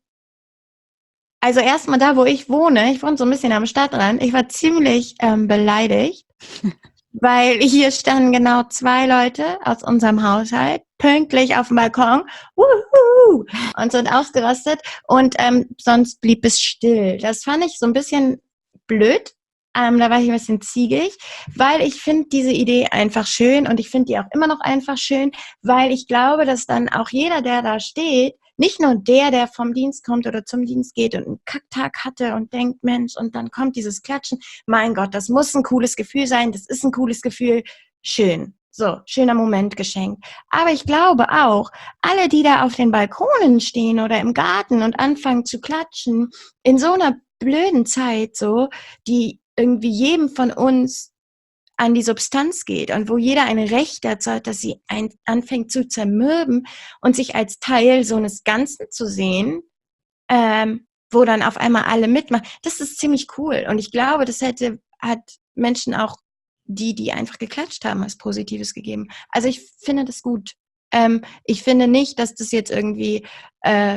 also erstmal da, wo ich wohne, ich wohne so ein bisschen am Stadtrand, ich war ziemlich ähm, beleidigt, weil hier standen genau zwei Leute aus unserem Haushalt pünktlich auf dem Balkon wuhu, und sind ausgerastet und ähm, sonst blieb es still. Das fand ich so ein bisschen blöd. Ähm, da war ich ein bisschen ziegig, weil ich finde diese Idee einfach schön und ich finde die auch immer noch einfach schön, weil ich glaube, dass dann auch jeder, der da steht, nicht nur der, der vom Dienst kommt oder zum Dienst geht und einen Kacktag hatte und denkt, Mensch, und dann kommt dieses Klatschen, mein Gott, das muss ein cooles Gefühl sein, das ist ein cooles Gefühl, schön. So, schöner Moment geschenkt. Aber ich glaube auch, alle, die da auf den Balkonen stehen oder im Garten und anfangen zu klatschen, in so einer blöden Zeit so, die irgendwie jedem von uns an die Substanz geht und wo jeder ein Recht dazu hat, dass sie ein, anfängt zu zermürben und sich als Teil so eines Ganzen zu sehen, ähm, wo dann auf einmal alle mitmachen. Das ist ziemlich cool. Und ich glaube, das hätte, hat Menschen auch, die, die einfach geklatscht haben, was Positives gegeben. Also ich finde das gut. Ähm, ich finde nicht, dass das jetzt irgendwie, äh,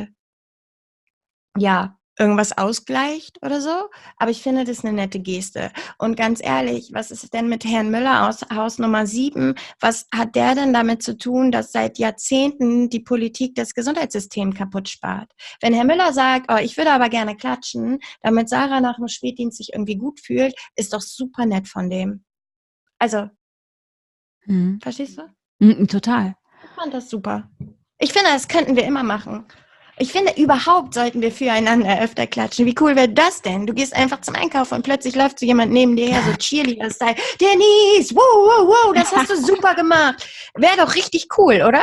ja, irgendwas ausgleicht oder so, aber ich finde das eine nette Geste. Und ganz ehrlich, was ist denn mit Herrn Müller aus Haus Nummer sieben? Was hat der denn damit zu tun, dass seit Jahrzehnten die Politik das Gesundheitssystem kaputt spart? Wenn Herr Müller sagt, oh, ich würde aber gerne klatschen, damit Sarah nach dem Spätdienst sich irgendwie gut fühlt, ist doch super nett von dem. Also, Mhm. verstehst du? Mhm, total. Ich fand das super. Ich finde, das könnten wir immer machen. Ich finde, überhaupt sollten wir füreinander öfter klatschen. Wie cool wäre das denn? Du gehst einfach zum Einkaufen und plötzlich läuft so jemand neben dir her, so Cheerleader-Style. Denise, wow, wow, wow, das hast du super gemacht. Wäre doch richtig cool, oder?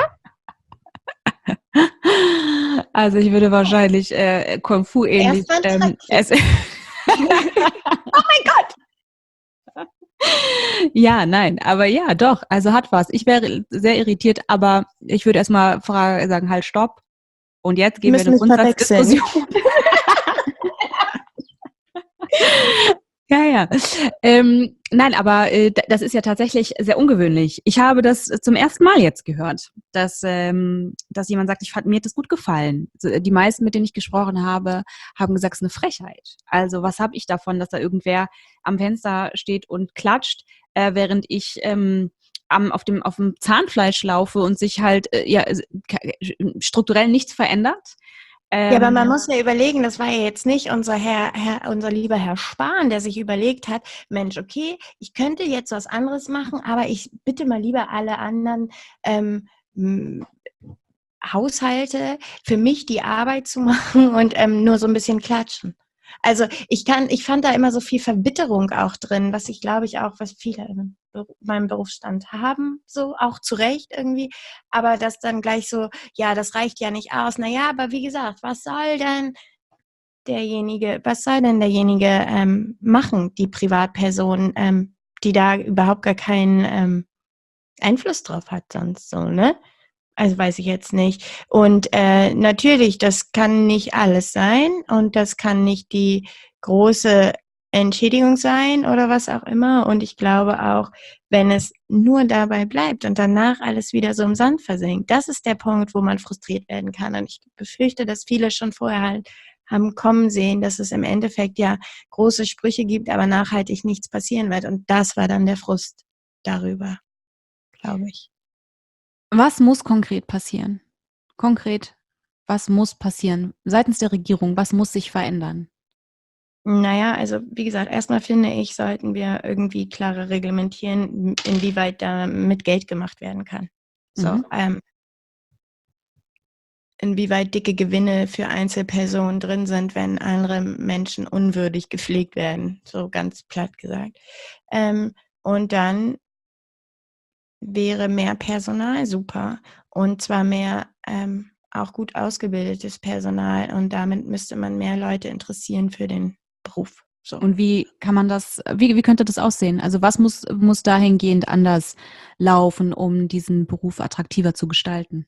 Also ich würde wahrscheinlich äh, Kung Fu ähnlich. Erstmal ein Ähm, es Oh mein Gott! Ja, nein, aber ja, doch, also hat was. Ich wäre sehr irritiert, aber ich würde erstmal sagen, halt, stopp. Und jetzt Wir gehen wir in müssen eine nicht verwechseln. Grundsatzdiskussion. Ja, ja. Ähm, nein, aber äh, das ist ja tatsächlich sehr ungewöhnlich. Ich habe das zum ersten Mal jetzt gehört, dass, ähm, dass jemand sagt, ich fand, mir hat das gut gefallen. So, die meisten, mit denen ich gesprochen habe, haben gesagt, es ist eine Frechheit. Also was habe ich davon, dass da irgendwer am Fenster steht und klatscht, äh, während ich ähm, am, auf, dem, auf dem Zahnfleisch laufe und sich halt äh, ja, strukturell nichts verändert. Ja, aber man Ähm, muss ja überlegen, das war ja jetzt nicht unser Herr, Herr, unser lieber Herr Spahn, der sich überlegt hat, Mensch, okay, ich könnte jetzt was anderes machen, aber ich bitte mal lieber alle anderen ähm, m, Haushalte für mich die Arbeit zu machen und ähm, nur so ein bisschen klatschen. Also ich kann, ich fand da immer so viel Verbitterung auch drin, was ich glaube ich auch, was viele in meinem Berufsstand haben, so auch zu Recht irgendwie, aber das dann gleich so, ja, das reicht ja nicht aus. Naja, aber wie gesagt, was soll denn derjenige, was soll denn derjenige ähm, machen, die Privatperson, ähm, die da überhaupt gar keinen ähm, Einfluss drauf hat sonst so, ne? Also weiß ich jetzt nicht. Und äh, natürlich, das kann nicht alles sein und das kann nicht die große Entschädigung sein oder was auch immer. Und ich glaube auch, wenn es nur dabei bleibt und danach alles wieder so im Sand versinkt, das ist der Punkt, wo man frustriert werden kann. Und ich befürchte, dass viele schon vorher halt haben kommen sehen, dass es im Endeffekt ja große Sprüche gibt, aber nachhaltig nichts passieren wird. Und das war dann der Frust darüber, glaube ich. Was muss konkret passieren? Konkret, was muss passieren? Seitens der Regierung, was muss sich verändern? Naja, also wie gesagt, erstmal finde ich, sollten wir irgendwie klarer reglementieren, inwieweit da mit Geld gemacht werden kann. So, Mhm. ähm, inwieweit dicke Gewinne für Einzelpersonen drin sind, wenn andere Menschen unwürdig gepflegt werden, so ganz platt gesagt. Ähm, und dann wäre mehr Personal super und zwar mehr ähm, auch gut ausgebildetes Personal und damit müsste man mehr Leute interessieren für den Beruf. So. Und wie kann man das, wie, wie könnte das aussehen? Also was muss, muss dahingehend anders laufen, um diesen Beruf attraktiver zu gestalten?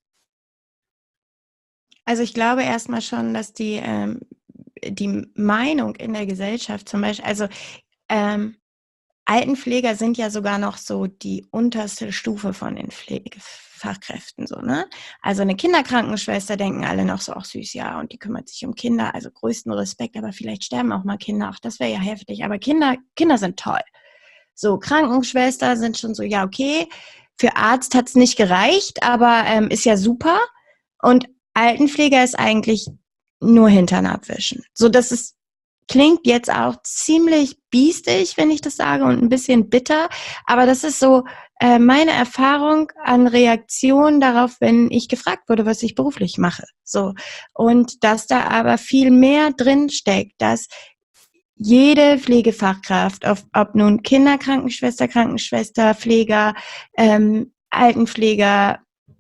Also ich glaube erstmal schon, dass die, ähm, die Meinung in der Gesellschaft zum Beispiel, also ähm, Altenpfleger sind ja sogar noch so die unterste Stufe von den Pflegefachkräften, so, ne? Also eine Kinderkrankenschwester denken alle noch so, ach süß, ja, und die kümmert sich um Kinder, also größten Respekt, aber vielleicht sterben auch mal Kinder, ach, das wäre ja heftig, aber Kinder, Kinder sind toll. So, Krankenschwester sind schon so, ja, okay, für Arzt hat's nicht gereicht, aber ähm, ist ja super. Und Altenpfleger ist eigentlich nur Hintern abwischen. So, das ist, klingt jetzt auch ziemlich biestig, wenn ich das sage, und ein bisschen bitter. Aber das ist so äh, meine Erfahrung an Reaktionen darauf, wenn ich gefragt wurde, was ich beruflich mache. So. Und dass da aber viel mehr drin steckt, dass jede Pflegefachkraft, ob, ob nun Kinderkrankenschwester, Krankenschwester, Pfleger, ähm, Altenpfleger,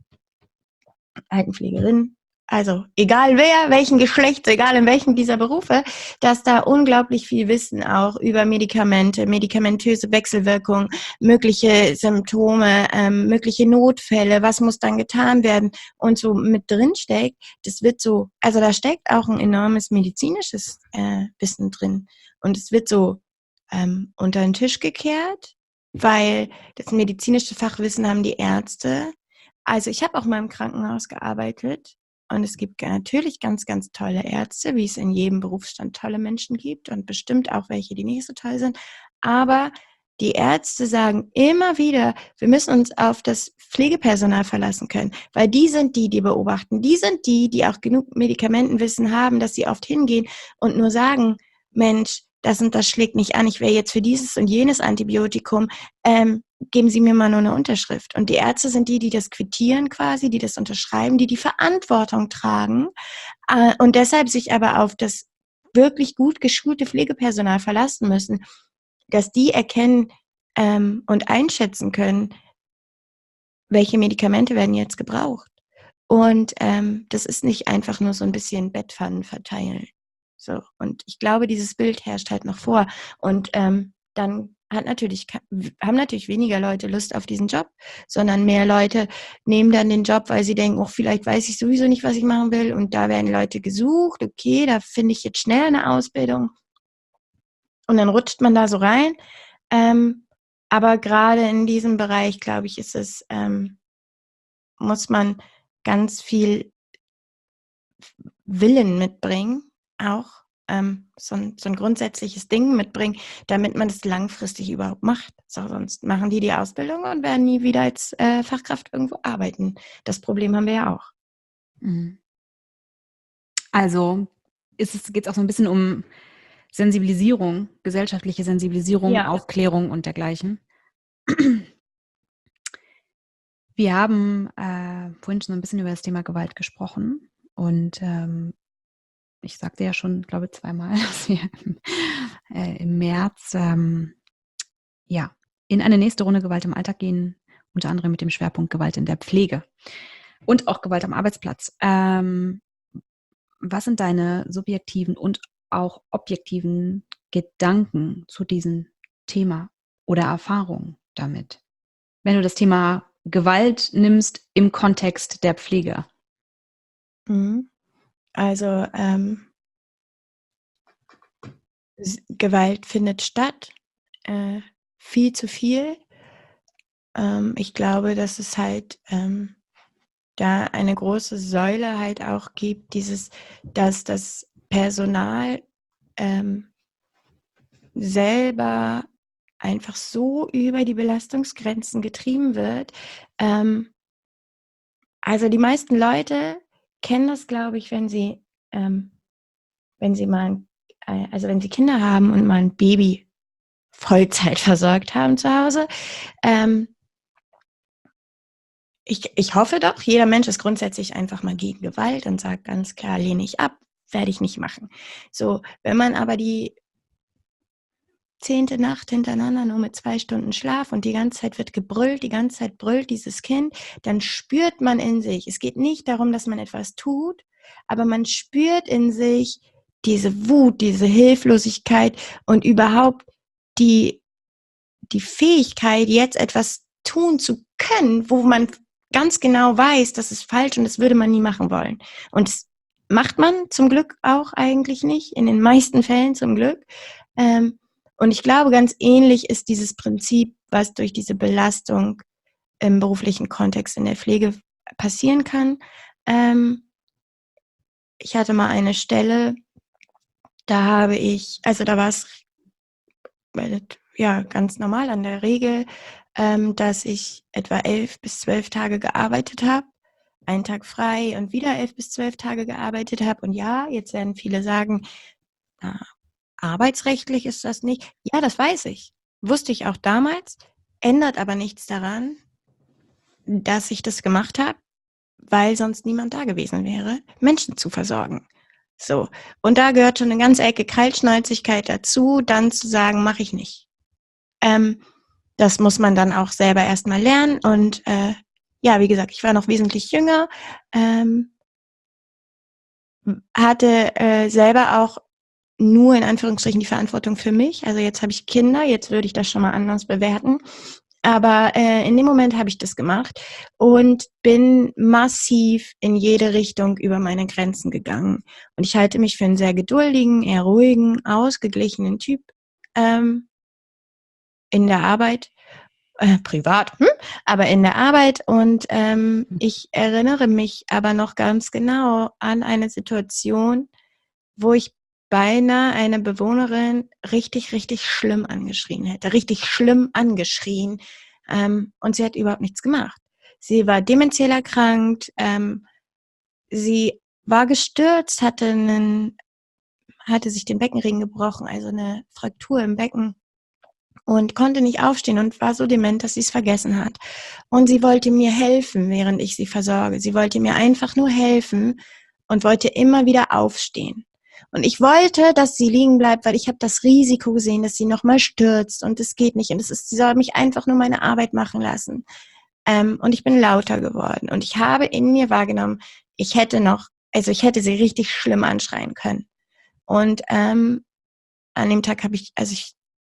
Altenpflegerin, also egal wer, welchen Geschlechts, egal in welchem dieser Berufe, dass da unglaublich viel Wissen auch über Medikamente, medikamentöse Wechselwirkungen, mögliche Symptome, ähm, mögliche Notfälle, was muss dann getan werden und so mit drin steckt. Das wird so, also da steckt auch ein enormes medizinisches äh, Wissen drin und es wird so ähm, unter den Tisch gekehrt, weil das medizinische Fachwissen haben die Ärzte. Also ich habe auch mal im Krankenhaus gearbeitet und es gibt natürlich ganz, ganz tolle Ärzte, wie es in jedem Berufsstand tolle Menschen gibt und bestimmt auch welche, die nicht so toll sind. Aber die Ärzte sagen immer wieder, wir müssen uns auf das Pflegepersonal verlassen können, weil die sind die, die beobachten. Die sind die, die auch genug Medikamentenwissen haben, dass sie oft hingehen und nur sagen, Mensch, das und das schlägt nicht an, ich wäre jetzt für dieses und jenes Antibiotikum. Ähm, geben Sie mir mal nur eine Unterschrift. Und die Ärzte sind die, die das quittieren quasi, die das unterschreiben, die die Verantwortung tragen äh, und deshalb sich aber auf das wirklich gut geschulte Pflegepersonal verlassen müssen, dass die erkennen ähm, und einschätzen können, welche Medikamente werden jetzt gebraucht. Und ähm, das ist nicht einfach nur so ein bisschen Bettpfannen verteilen. So, und ich glaube, dieses Bild herrscht halt noch vor. Und ähm, dann hat natürlich, haben natürlich weniger Leute Lust auf diesen Job, sondern mehr Leute nehmen dann den Job, weil sie denken, oh, vielleicht weiß ich sowieso nicht, was ich machen will, und da werden Leute gesucht, okay, da finde ich jetzt schnell eine Ausbildung, und dann rutscht man da so rein. Ähm, aber gerade in diesem Bereich, glaube ich, ist es, ähm, muss man ganz viel Willen mitbringen, auch ähm, so, ein, so ein grundsätzliches Ding mitbringen, damit man das langfristig überhaupt macht. So, sonst machen die die Ausbildung und werden nie wieder als äh, Fachkraft irgendwo arbeiten. Das Problem haben wir ja auch. Also geht es auch so ein bisschen um Sensibilisierung, gesellschaftliche Sensibilisierung, Ja. Aufklärung und dergleichen. Wir haben äh, vorhin schon ein bisschen über das Thema Gewalt gesprochen, und ähm, ich sagte ja schon, glaube ich, zweimal, dass wir im, äh, im März ähm, ja, in eine nächste Runde Gewalt im Alltag gehen, unter anderem mit dem Schwerpunkt Gewalt in der Pflege und auch Gewalt am Arbeitsplatz. Ähm, was sind deine subjektiven und auch objektiven Gedanken zu diesem Thema oder Erfahrungen damit, wenn du das Thema Gewalt nimmst im Kontext der Pflege? Mhm. Also ähm, Gewalt findet statt, äh, viel zu viel. Ähm, ich glaube, dass es halt ähm, da eine große Säule halt auch gibt, dieses, dass das Personal ähm, selber einfach so über die Belastungsgrenzen getrieben wird. Ähm, also die meisten Leute kennen das, glaube ich, wenn sie, ähm, wenn sie mal, äh, also wenn sie Kinder haben und mal ein Baby Vollzeit versorgt haben zu Hause. Ähm, ich, ich hoffe doch, jeder Mensch ist grundsätzlich einfach mal gegen Gewalt und sagt ganz klar, lehne ich ab, werde ich nicht machen. So, wenn man aber die zehnte Nacht hintereinander nur mit zwei Stunden Schlaf und die ganze Zeit wird gebrüllt, die ganze Zeit brüllt dieses Kind, dann spürt man in sich, es geht nicht darum, dass man etwas tut, aber man spürt in sich diese Wut, diese Hilflosigkeit und überhaupt die, die Fähigkeit, jetzt etwas tun zu können, wo man ganz genau weiß, das ist falsch und das würde man nie machen wollen. Und das macht man zum Glück auch eigentlich nicht, in den meisten Fällen zum Glück. Ähm, und ich glaube, ganz ähnlich ist dieses Prinzip, was durch diese Belastung im beruflichen Kontext in der Pflege passieren kann. Ähm, ich hatte mal eine Stelle, da habe ich, also da war es ja ganz normal an der Regel, ähm, dass ich etwa elf bis zwölf Tage gearbeitet habe, einen Tag frei und wieder elf bis zwölf Tage gearbeitet habe. Und ja, jetzt werden viele sagen, na, arbeitsrechtlich ist das nicht. Ja, das weiß ich. Wusste ich auch damals, ändert aber nichts daran, dass ich das gemacht habe, weil sonst niemand da gewesen wäre, Menschen zu versorgen. So, und da gehört schon eine ganze Ecke Kaltschnäuzigkeit dazu, dann zu sagen, mache ich nicht. Ähm, das muss man dann auch selber erstmal lernen. Und äh, ja, wie gesagt, ich war noch wesentlich jünger, ähm, hatte äh, selber auch nur in Anführungsstrichen die Verantwortung für mich. Also jetzt habe ich Kinder, jetzt würde ich das schon mal anders bewerten. Aber äh, in dem Moment habe ich das gemacht und bin massiv in jede Richtung über meine Grenzen gegangen. Und ich halte mich für einen sehr geduldigen, eher ruhigen, ausgeglichenen Typ ähm, in der Arbeit. Äh, privat, hm? aber in der Arbeit. Und ähm, ich erinnere mich aber noch ganz genau an eine Situation, wo ich beinahe eine Bewohnerin richtig, richtig schlimm angeschrien hätte. Richtig schlimm angeschrien. Ähm, und sie hat überhaupt nichts gemacht. Sie war dementiell erkrankt. Ähm, sie war gestürzt, hatte, einen, hatte sich den Beckenring gebrochen, also eine Fraktur im Becken. Und konnte nicht aufstehen und war so dement, dass sie es vergessen hat. Und sie wollte mir helfen, während ich sie versorge. Sie wollte mir einfach nur helfen und wollte immer wieder aufstehen. Und ich wollte, dass sie liegen bleibt, weil ich habe das Risiko gesehen, dass sie nochmal stürzt und es geht nicht. Und es ist, sie soll mich einfach nur meine Arbeit machen lassen. Ähm, und ich bin lauter geworden. Und ich habe in mir wahrgenommen, ich hätte noch, also ich hätte sie richtig schlimm anschreien können. Und ähm, an dem Tag habe ich, also ich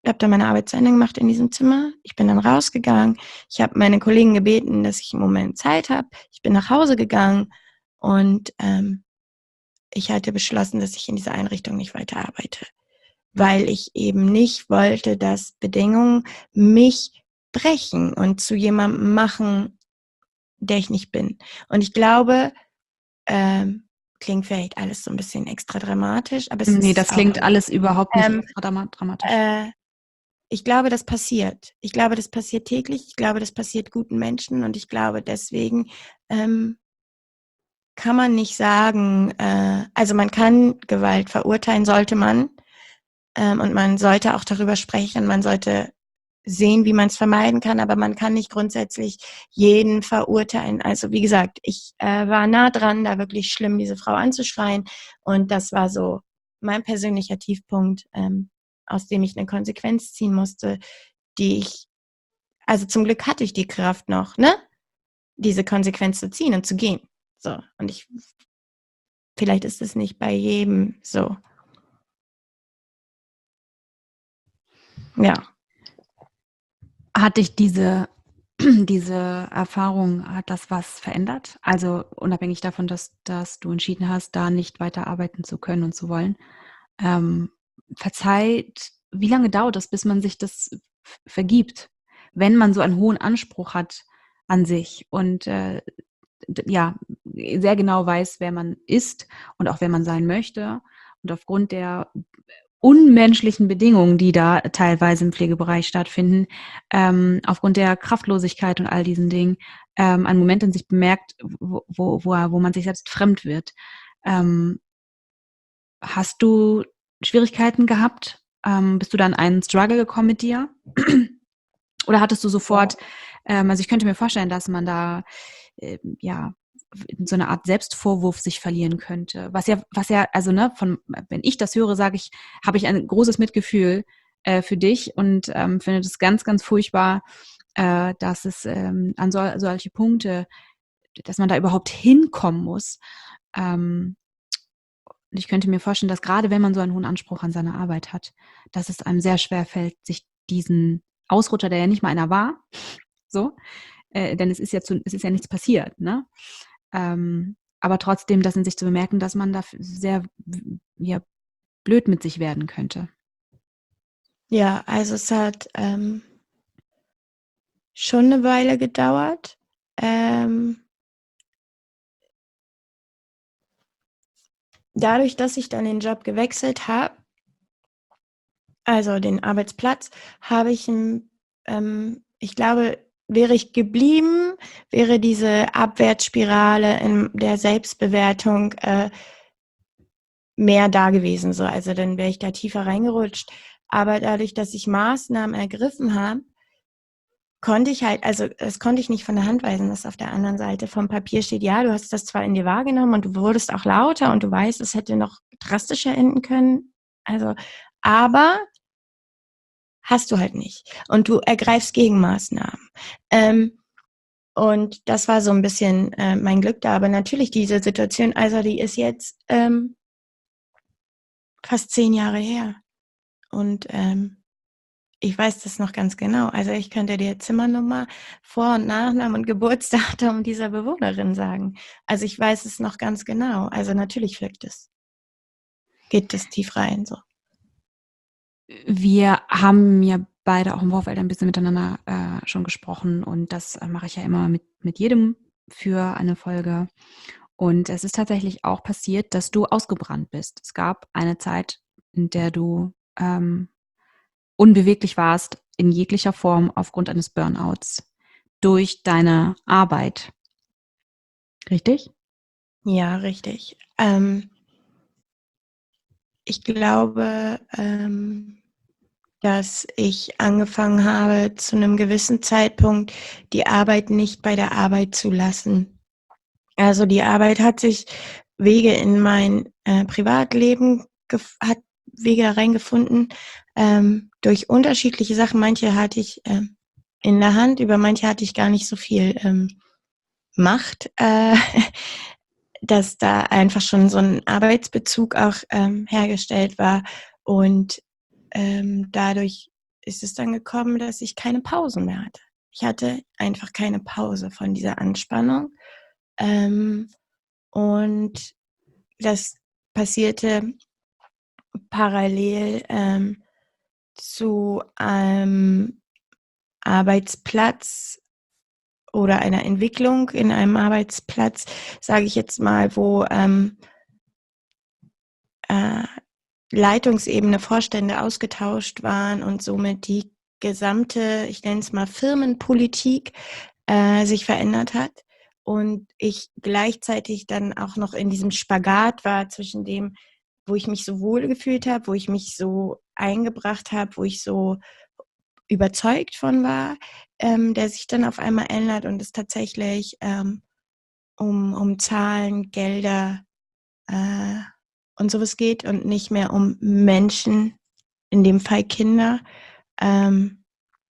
habe dann meine Arbeit zu Ende gemacht in diesem Zimmer. Ich bin dann rausgegangen. Ich habe meine Kollegen gebeten, dass ich einen Moment Zeit habe. Ich bin nach Hause gegangen und ähm, ich hatte beschlossen, dass ich in dieser Einrichtung nicht weiter arbeite, weil ich eben nicht wollte, dass Bedingungen mich brechen und zu jemandem machen, der ich nicht bin. Und ich glaube, ähm, klingt vielleicht alles so ein bisschen extra dramatisch, aber es Nee, ist das es auch klingt nicht. alles überhaupt nicht Ähm, extra drama- dramatisch. äh, ich glaube, das passiert. Ich glaube, das passiert täglich. Ich glaube, das passiert guten Menschen. Und ich glaube, deswegen ähm, kann man nicht sagen, äh, also man kann Gewalt verurteilen, sollte man. Ähm, und man sollte auch darüber sprechen. Man sollte sehen, wie man es vermeiden kann, aber man kann nicht grundsätzlich jeden verurteilen. Also wie gesagt, ich äh, war nah dran, da wirklich schlimm diese Frau anzuschreien, und das war so mein persönlicher Tiefpunkt, ähm, aus dem ich eine Konsequenz ziehen musste, die ich, also zum Glück hatte ich die Kraft noch, ne, diese Konsequenz zu ziehen und zu gehen. So, und ich, vielleicht ist es nicht bei jedem so. Ja. Hat dich diese, diese Erfahrung, hat das was verändert? Also unabhängig davon, dass, dass du entschieden hast, da nicht weiter arbeiten zu können und zu wollen. Ähm, verzeiht, wie lange dauert es, bis man sich das f- vergibt, wenn man so einen hohen Anspruch hat an sich und äh, d- ja, sehr genau weiß, wer man ist und auch wer man sein möchte. Und aufgrund der unmenschlichen Bedingungen, die da teilweise im Pflegebereich stattfinden, ähm, aufgrund der Kraftlosigkeit und all diesen Dingen, ähm, ein Moment in sich bemerkt, wo, wo, wo, wo man sich selbst fremd wird. Ähm, hast du Schwierigkeiten gehabt? Ähm, bist du dann einen Struggle gekommen mit dir? Oder hattest du sofort, ähm, also ich könnte mir vorstellen, dass man da äh, ja in so eine Art Selbstvorwurf sich verlieren könnte. Was ja, was ja, also ne, von wenn ich das höre, sage ich, habe ich ein großes Mitgefühl äh, für dich und ähm, finde das ganz, ganz furchtbar, äh, dass es ähm, an so, solche Punkte, dass man da überhaupt hinkommen muss. Ähm, und ich könnte mir vorstellen, dass gerade wenn man so einen hohen Anspruch an seine Arbeit hat, dass es einem sehr schwer fällt, sich diesen Ausrutscher, der ja nicht mal einer war, so, äh, denn es ist ja zu, es ist ja nichts passiert, ne? Ähm, aber trotzdem, das in sich zu bemerken, dass man da sehr ja, blöd mit sich werden könnte. Ja, also es hat ähm, schon eine Weile gedauert. Ähm, dadurch, dass ich dann den Job gewechselt habe, also den Arbeitsplatz, habe ich, ähm, ich glaube, wäre ich geblieben, wäre diese Abwärtsspirale in der Selbstbewertung äh, mehr da gewesen. So. Also dann wäre ich da tiefer reingerutscht. Aber dadurch, dass ich Maßnahmen ergriffen habe, konnte ich halt, also das konnte ich nicht von der Hand weisen, dass auf der anderen Seite vom Papier steht, ja, du hast das zwar in dir wahrgenommen und du wurdest auch lauter und du weißt, es hätte noch drastischer enden können. Also, aber hast du halt nicht. Und du ergreifst Gegenmaßnahmen. Ähm, und das war so ein bisschen äh, mein Glück da. Aber natürlich diese Situation, also die ist jetzt ähm, fast zehn Jahre her. Und ähm, ich weiß das noch ganz genau. Also ich könnte dir Zimmernummer, Vor- und Nachnamen und Geburtsdatum dieser Bewohnerin sagen. Also ich weiß es noch ganz genau. Also natürlich wirkt es. Geht es tief rein so. Wir haben ja beide auch im Vorfeld ein bisschen miteinander äh, schon gesprochen und das äh, mache ich ja immer mit, mit jedem für eine Folge. Und es ist tatsächlich auch passiert, dass du ausgebrannt bist. Es gab eine Zeit, in der du ähm, unbeweglich warst in jeglicher Form aufgrund eines Burnouts durch deine Arbeit. Richtig? Ja, richtig. Ähm, ich glaube, ähm, dass ich angefangen habe, zu einem gewissen Zeitpunkt die Arbeit nicht bei der Arbeit zu lassen. Also die Arbeit hat sich Wege in mein äh, Privatleben, gef- hat Wege reingefunden, ähm, durch unterschiedliche Sachen. Manche hatte ich ähm, in der Hand, über manche hatte ich gar nicht so viel ähm, Macht, äh, dass da einfach schon so ein Arbeitsbezug auch ähm, hergestellt war und ähm, dadurch ist es dann gekommen, dass ich keine Pausen mehr hatte. Ich hatte einfach keine Pause von dieser Anspannung. Ähm, und das passierte parallel ähm, zu einem Arbeitsplatz oder einer Entwicklung in einem Arbeitsplatz, sage ich jetzt mal, wo ähm, äh, Leitungsebene, Vorstände ausgetauscht waren und somit die gesamte, ich nenne es mal Firmenpolitik, äh, sich verändert hat. Und ich gleichzeitig dann auch noch in diesem Spagat war zwischen dem, wo ich mich so wohl gefühlt habe, wo ich mich so eingebracht habe, wo ich so überzeugt von war, ähm, der sich dann auf einmal ändert und es tatsächlich ähm, um, um Zahlen, Gelder äh, und sowas geht und nicht mehr um Menschen, in dem Fall Kinder. Ähm,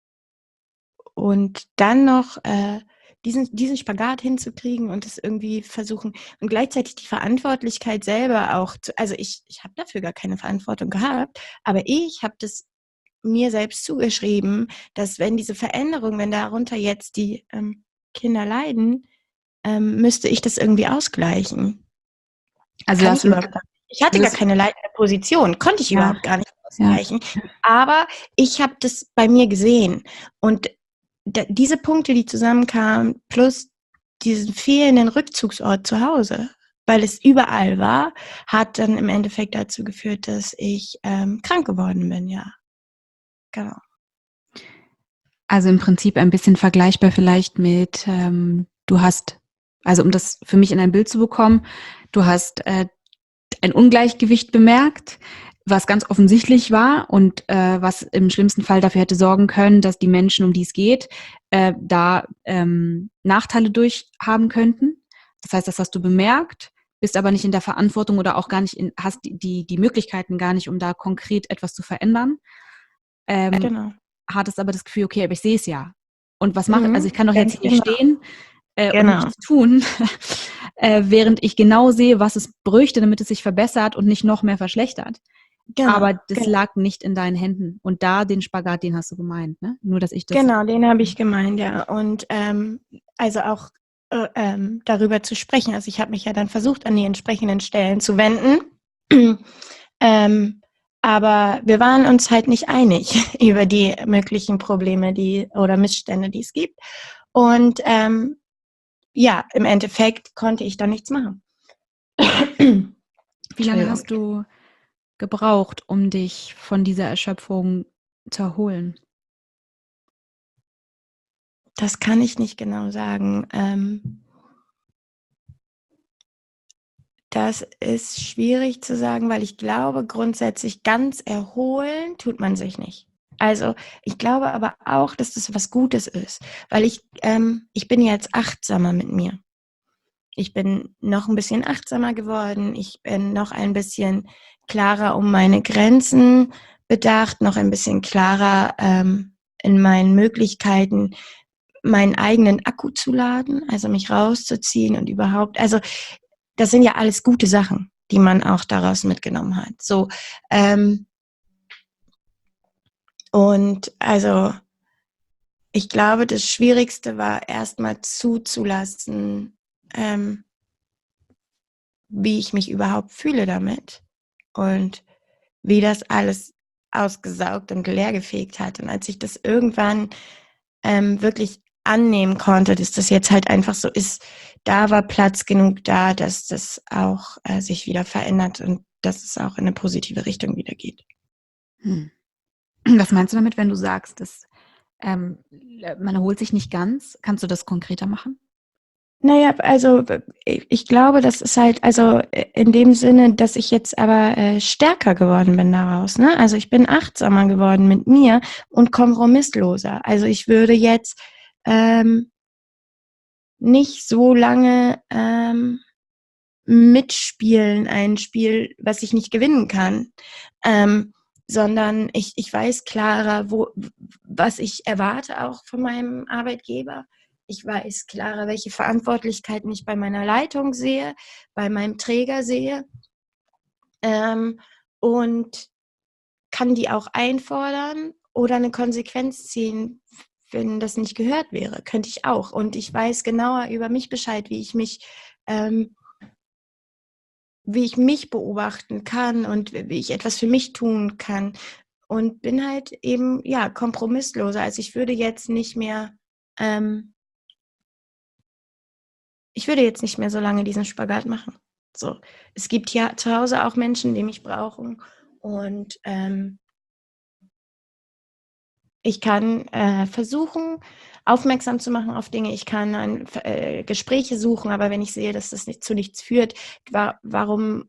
und dann noch äh, diesen, diesen Spagat hinzukriegen und es irgendwie versuchen und gleichzeitig die Verantwortlichkeit selber auch zu, also ich, ich habe dafür gar keine Verantwortung gehabt, aber ich habe das mir selbst zugeschrieben, dass wenn diese Veränderung, wenn darunter jetzt die ähm, Kinder leiden, ähm, müsste ich das irgendwie ausgleichen. Also Kann hast ich du, überhaupt gar nicht. Ich hatte gar das, keine leitende Position, konnte ich ja, überhaupt gar nicht ja. ausgleichen. Aber ich habe das bei mir gesehen. Und da, diese Punkte, die zusammenkamen, plus diesen fehlenden Rückzugsort zu Hause, weil es überall war, hat dann im Endeffekt dazu geführt, dass ich ähm, krank geworden bin, ja. Genau. Also im Prinzip ein bisschen vergleichbar vielleicht mit, ähm, du hast, also um das für mich in ein Bild zu bekommen, du hast äh, ein Ungleichgewicht bemerkt, was ganz offensichtlich war und äh, was im schlimmsten Fall dafür hätte sorgen können, dass die Menschen, um die es geht, äh, da ähm, Nachteile durchhaben könnten. Das heißt, das hast du bemerkt, bist aber nicht in der Verantwortung oder auch gar nicht in, hast die, die, die Möglichkeiten gar nicht, um da konkret etwas zu verändern. Ähm, Genau. hattest aber das Gefühl, okay, aber ich sehe es ja. Und was mache, also ich Mhm. kann doch jetzt Ganz hier nicht genau. stehen äh, und Genau. nichts tun, äh, während ich genau sehe, was es bräuchte, damit es sich verbessert und nicht noch mehr verschlechtert. Genau. Aber das Genau. lag nicht in deinen Händen. Und da den Spagat, den hast du gemeint, ne? Nur, dass ich das. Genau, den habe ich gemeint, ja. Und ähm, also auch äh, ähm, darüber zu sprechen. Also ich habe mich ja dann versucht, an die entsprechenden Stellen zu wenden. ähm, aber wir waren uns halt nicht einig über die möglichen Probleme, die oder Missstände, die es gibt. Und ähm, ja, im Endeffekt konnte ich da nichts machen. Wie lange hast du gebraucht, um dich von dieser Erschöpfung zu erholen? Das kann ich nicht genau sagen. Ähm, das ist schwierig zu sagen, weil ich glaube, grundsätzlich ganz erholen tut man sich nicht. Also ich glaube aber auch, dass das was Gutes ist, weil ich, ähm, ich bin jetzt achtsamer mit mir. Ich bin noch ein bisschen achtsamer geworden. Ich bin noch ein bisschen klarer um meine Grenzen bedacht, noch ein bisschen klarer ähm, in meinen Möglichkeiten, meinen eigenen Akku zu laden, also mich rauszuziehen und überhaupt, also das sind ja alles gute Sachen, die man auch daraus mitgenommen hat. So, ähm, und also ich glaube, das Schwierigste war erstmal zuzulassen, ähm, wie ich mich überhaupt fühle damit und wie das alles ausgesaugt und leergefegt hat. Und als ich das irgendwann ähm, wirklich annehmen konnte, dass das jetzt halt einfach so ist, da war Platz genug da, dass das auch äh, sich wieder verändert und dass es auch in eine positive Richtung wieder geht. Hm. Was meinst du damit, wenn du sagst, dass ähm, man erholt sich nicht ganz? Kannst du das konkreter machen? Naja, also ich glaube, das ist halt, also in dem Sinne, dass ich jetzt aber äh, stärker geworden bin daraus. Ne? Also ich bin achtsamer geworden mit mir und kompromissloser. Also ich würde jetzt ähm, nicht so lange ähm, mitspielen, ein Spiel, was ich nicht gewinnen kann, ähm, sondern ich, ich weiß klarer, wo, was ich erwarte auch von meinem Arbeitgeber. Ich weiß klarer, welche Verantwortlichkeiten ich bei meiner Leitung sehe, bei meinem Träger sehe ähm, und kann die auch einfordern oder eine Konsequenz ziehen, wenn das nicht gehört wäre. Könnte ich auch. Und ich weiß genauer über mich Bescheid, wie ich mich, ähm, wie ich mich beobachten kann und wie ich etwas für mich tun kann. Und bin halt eben, ja, kompromissloser. Also ich würde jetzt nicht mehr, ähm, ich würde jetzt nicht mehr so lange diesen Spagat machen. So, es gibt ja zu Hause auch Menschen, die mich brauchen. Und ähm, ich kann äh, versuchen, aufmerksam zu machen auf Dinge. Ich kann ein, äh, Gespräche suchen, aber wenn ich sehe, dass das nicht, zu nichts führt, wa- warum,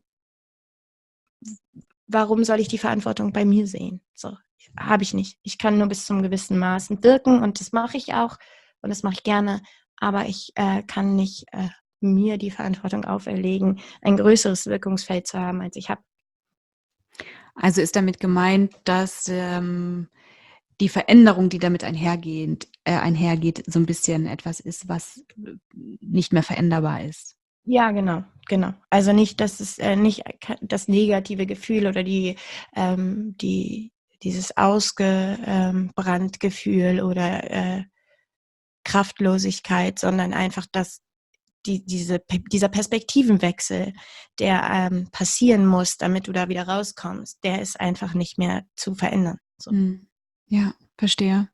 warum soll ich die Verantwortung bei mir sehen? So, habe ich nicht. Ich kann nur bis zum gewissen Maßen wirken und das mache ich auch und das mache ich gerne, aber ich äh, kann nicht äh, mir die Verantwortung auferlegen, ein größeres Wirkungsfeld zu haben, als ich habe. Also ist damit gemeint, dass ähm, die Veränderung, die damit einhergeht, äh, einhergeht, so ein bisschen etwas ist, was nicht mehr veränderbar ist. Ja, genau, genau. Also nicht, dass es äh, nicht das negative Gefühl oder die, ähm, die dieses ausgebrannt Gefühl oder äh, Kraftlosigkeit, sondern einfach, dass die, diese, dieser Perspektivenwechsel, der ähm, passieren muss, damit du da wieder rauskommst, der ist einfach nicht mehr zu verändern. So. Hm. Ja, verstehe.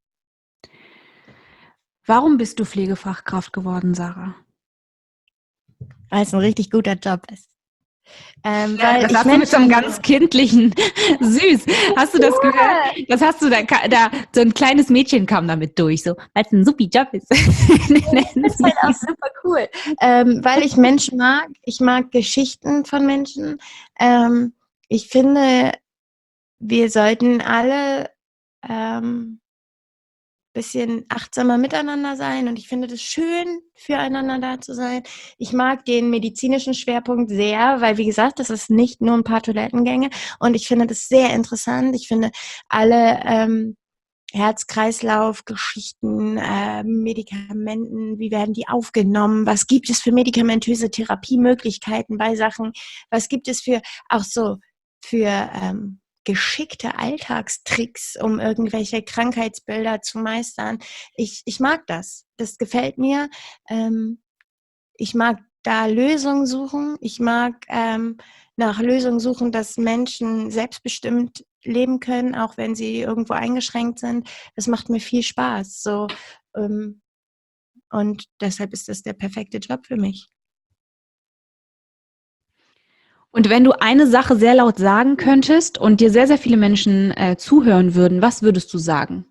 Warum bist du Pflegefachkraft geworden, Sarah? Weil es ein richtig guter Job ist. Ähm, Ja, weil das ich hast du mit so einem Menschen, ganz kindlichen, süß. Hast du das gehört? Das hast du da, da, so ein kleines Mädchen kam damit durch, so, weil es ein supi Job ist. das ist halt auch super cool, ähm, weil ich Menschen mag. Ich mag Geschichten von Menschen. Ähm, ich finde, wir sollten alle ähm, bisschen achtsamer miteinander sein und ich finde das schön, füreinander da zu sein. Ich mag den medizinischen Schwerpunkt sehr, weil wie gesagt, das ist nicht nur ein paar Toilettengänge und ich finde das sehr interessant. Ich finde alle ähm, Herz-Kreislauf-Geschichten, äh, Medikamenten, wie werden die aufgenommen, was gibt es für medikamentöse Therapiemöglichkeiten bei Sachen, was gibt es für auch so für ähm, geschickte Alltagstricks, um irgendwelche Krankheitsbilder zu meistern. Ich, ich mag das. Das gefällt mir. Ähm, ich mag da Lösungen suchen. Ich mag ähm, nach Lösungen suchen, dass Menschen selbstbestimmt leben können, auch wenn sie irgendwo eingeschränkt sind. Das macht mir viel Spaß. So, ähm, und deshalb ist das der perfekte Job für mich. Und wenn du eine Sache sehr laut sagen könntest und dir sehr, sehr viele Menschen äh, zuhören würden, was würdest du sagen?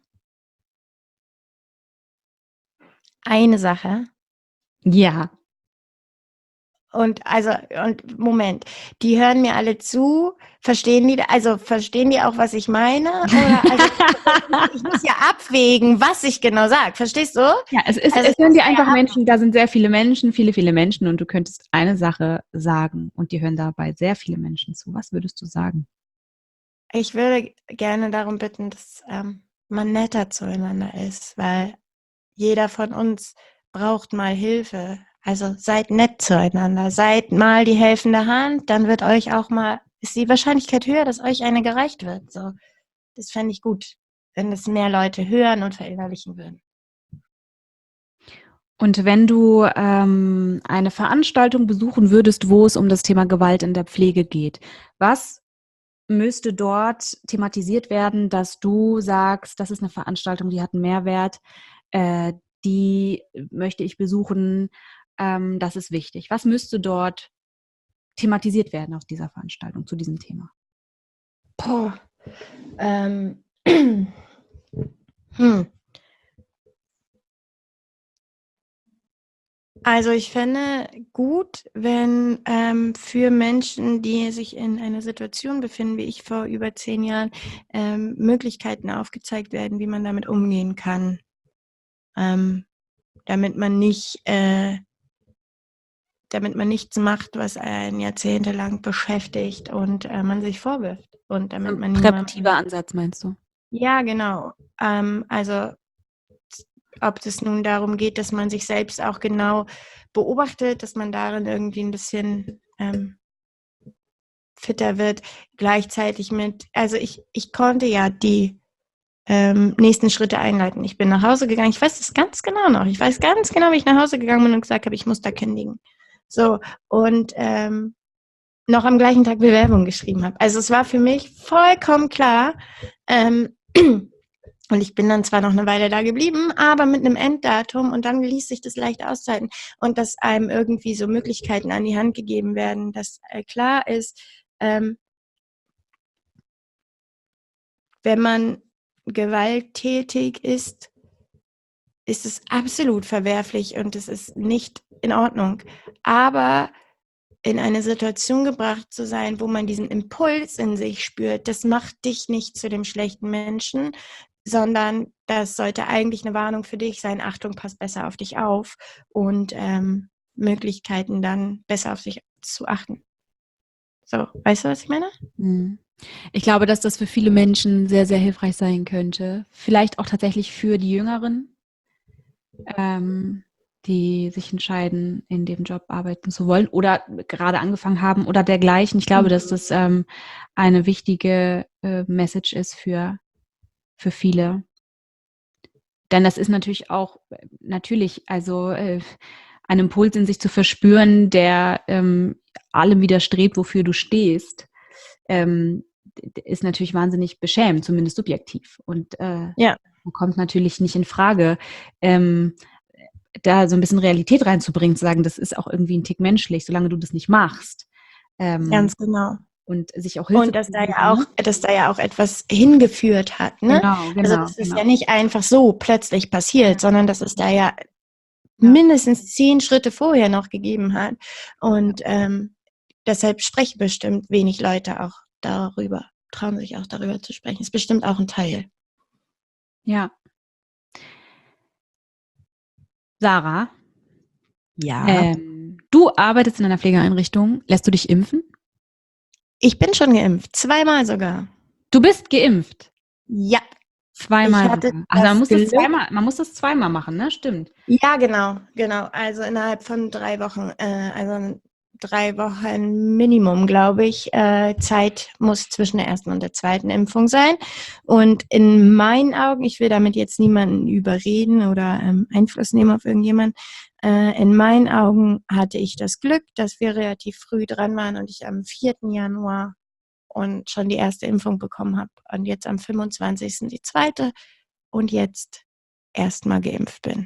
Eine Sache. Ja. Und also, und Moment, die hören mir alle zu, verstehen die, also verstehen die auch, was ich meine? Oder also ich muss ja abwägen, was ich genau sage. Verstehst du? Ja, es, ist, Also es hören dir einfach Menschen, da sind sehr viele Menschen, viele, viele Menschen und du könntest eine Sache sagen und dir hören dabei sehr viele Menschen zu. Was würdest du sagen? ich würde gerne darum bitten, dass ähm, man netter zueinander ist, weil jeder von uns braucht mal Hilfe. Also seid nett zueinander, seid mal die helfende Hand, dann wird euch auch mal, ist die Wahrscheinlichkeit höher, dass euch eine gereicht wird. So, das fände ich gut, wenn es mehr Leute hören und verinnerlichen würden. Und wenn du ähm, eine Veranstaltung besuchen würdest, wo es um das Thema Gewalt in der Pflege geht, was müsste dort thematisiert werden, dass du sagst, das ist eine Veranstaltung, die hat einen Mehrwert, äh, die möchte ich besuchen, ähm, das ist wichtig. Was müsste dort thematisiert werden auf dieser Veranstaltung zu diesem Thema? Boah. Ähm. hm. Also ich fände gut, wenn ähm, für Menschen, die sich in einer Situation befinden, wie ich vor über zehn Jahren, ähm, Möglichkeiten aufgezeigt werden, wie man damit umgehen kann, ähm, damit man nicht, äh, damit man nichts macht, was einen jahrzehntelang beschäftigt und äh, man sich vorwirft und damit Ein man präventiver niemanden. Ansatz, meinst du? Ja, genau. Ähm, also ob es nun darum geht, dass man sich selbst auch genau beobachtet, dass man darin irgendwie ein bisschen ähm, fitter wird, gleichzeitig mit, also ich, ich konnte ja die ähm, nächsten Schritte einleiten. Ich bin nach Hause gegangen, ich weiß das ganz genau noch, ich weiß ganz genau, wie ich nach Hause gegangen bin und gesagt habe, ich muss da kündigen. So, und ähm, noch am gleichen Tag Bewerbung geschrieben habe. Also es war für mich vollkommen klar, ähm, und ich bin dann zwar noch eine Weile da geblieben, aber mit einem Enddatum und dann ließ sich das leicht aushalten und dass einem irgendwie so Möglichkeiten an die Hand gegeben werden, dass äh, klar ist, ähm, wenn man gewalttätig ist, ist es absolut verwerflich und es ist nicht in Ordnung. Aber in eine Situation gebracht zu sein, wo man diesen Impuls in sich spürt, das macht dich nicht zu dem schlechten Menschen, sondern das sollte eigentlich eine Warnung für dich sein. Achtung, pass besser auf dich auf und ähm, Möglichkeiten dann besser auf sich zu achten. So, weißt du, was ich meine? Mhm. Ich glaube, dass das für viele Menschen sehr, sehr hilfreich sein könnte. Vielleicht auch tatsächlich für die Jüngeren, ähm, die sich entscheiden, in dem Job arbeiten zu wollen oder gerade angefangen haben oder dergleichen. Ich glaube, dass das ähm, eine wichtige äh, Message ist für, für viele. Denn das ist natürlich auch, natürlich, also äh, ein Impuls in sich zu verspüren, der ähm, allem widerstrebt, wofür du stehst, ähm, ist natürlich wahnsinnig beschämend, zumindest subjektiv. Und äh, Ja. kommt natürlich nicht in Frage, ähm, da so ein bisschen Realität reinzubringen, zu sagen, das ist auch irgendwie ein Tick menschlich, solange du das nicht machst. Ähm, Ganz genau. Und sich auch Hilfe Und dass zu da suchen, ja auch, ne? dass da ja auch etwas hingeführt hat, ne? Genau, Also genau, das ist genau. ja nicht einfach so plötzlich passiert, Ja. sondern dass es da ja Ja. mindestens zehn Schritte vorher noch gegeben hat. Und ähm, deshalb sprechen bestimmt wenig Leute auch darüber, trauen sich auch darüber zu sprechen. Ist bestimmt auch ein Teil. Ja. Sarah, Ja. ähm, du arbeitest in einer Pflegeeinrichtung. Lässt du dich impfen? Ich bin schon geimpft, zweimal sogar. Du bist geimpft? Ja, ich Zweimal hatte sogar. Also man das muss das Glück. zweimal, man muss das zweimal machen, ne? Stimmt. Ja, genau, genau. Also innerhalb von drei Wochen, äh, also drei Wochen Minimum, glaube ich, äh, Zeit muss zwischen der ersten und der zweiten Impfung sein. Und in meinen Augen, ich will damit jetzt niemanden überreden oder ähm, Einfluss nehmen auf irgendjemanden, äh, in meinen Augen hatte ich das Glück, dass wir relativ früh dran waren und ich am vierten Januar und schon die erste Impfung bekommen habe und jetzt am fünfundzwanzigsten die zweite und jetzt erstmal geimpft bin.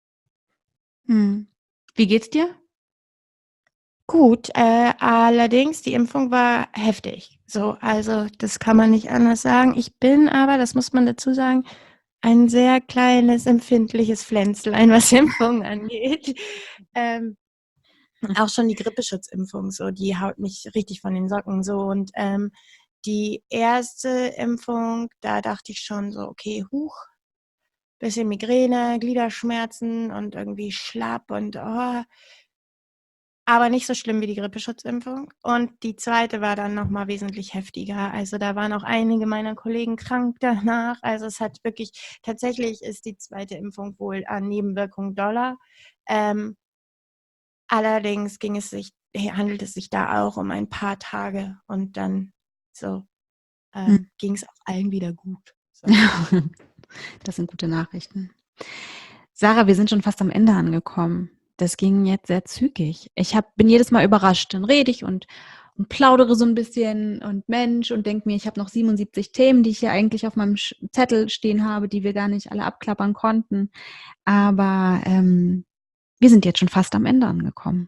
Hm. Wie geht's dir? Gut, äh, allerdings die Impfung war heftig. So, also das kann man nicht anders sagen. Ich bin aber, das muss man dazu sagen, ein sehr kleines, empfindliches Pflänzlein, was Impfungen angeht. Ähm, auch schon die Grippeschutzimpfung, so, die haut mich richtig von den Socken so. Und ähm, die erste Impfung, da dachte ich schon so, okay, huch, bisschen Migräne, Gliederschmerzen und irgendwie schlapp und oh, aber nicht so schlimm wie die Grippeschutzimpfung. Und die zweite war dann nochmal wesentlich heftiger. Also da waren auch einige meiner Kollegen krank danach. Also es hat wirklich, tatsächlich ist die zweite Impfung wohl an Nebenwirkungen doller. Ähm, allerdings ging es sich, handelt es sich da auch um ein paar Tage und dann so äh, Hm. ging es auch allen wieder gut. So. Das sind gute Nachrichten. Sarah, wir sind schon fast am Ende angekommen. Das ging jetzt sehr zügig. Ich hab, bin jedes Mal überrascht. Dann rede ich und, und plaudere so ein bisschen und Mensch und denke mir, ich habe noch siebenundsiebzig Themen, die ich hier eigentlich auf meinem Zettel stehen habe, die wir gar nicht alle abklappern konnten. Aber ähm, wir sind jetzt schon fast am Ende angekommen.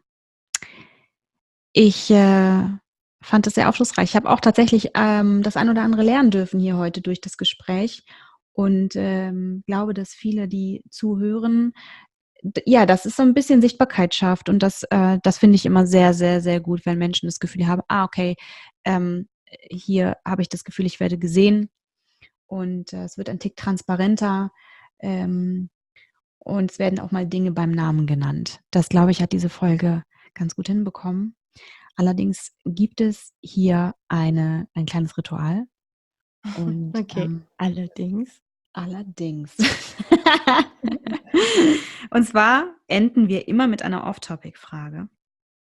Ich äh, fand es sehr aufschlussreich. Ich habe auch tatsächlich ähm, das ein oder andere lernen dürfen hier heute durch das Gespräch und ähm, glaube, dass viele, die zuhören, d- ja, das ist so ein bisschen Sichtbarkeit schafft und das, äh, das finde ich immer sehr, sehr, sehr gut, wenn Menschen das Gefühl haben, ah, okay, ähm, hier habe ich das Gefühl, ich werde gesehen und äh, es wird ein Tick transparenter ähm, und es werden auch mal Dinge beim Namen genannt. Das, glaube ich, hat diese Folge ganz gut hinbekommen. Allerdings gibt es hier eine, ein kleines Ritual. Und Okay, ähm, allerdings. allerdings. Und zwar enden wir immer mit einer Off-Topic-Frage.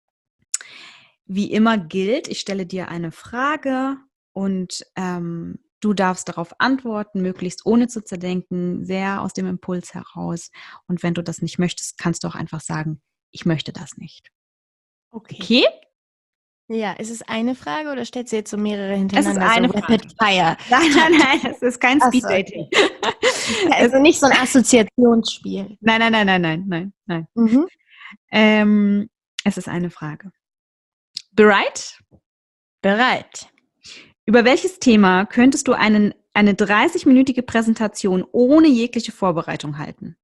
Wie immer gilt, ich stelle dir eine Frage und ähm, Du darfst darauf antworten, möglichst ohne zu zerdenken, sehr aus dem Impuls heraus. Und wenn du das nicht möchtest, kannst du auch einfach sagen, ich möchte das nicht. Okay. Okay? Ja, ist es eine Frage oder stellst du jetzt so mehrere Es ist hintereinander? eine so Frage. Rapid Fire. Nein, nein, nein, es ist kein Ach so, Speeddating. okay. Also nicht so ein Assoziationsspiel. Nein, nein, nein, nein, nein, nein, nein. Mhm. Ähm, es ist eine Frage. Bereit? Bereit. Über welches Thema könntest du einen, eine dreißig-minütige Präsentation ohne jegliche Vorbereitung halten?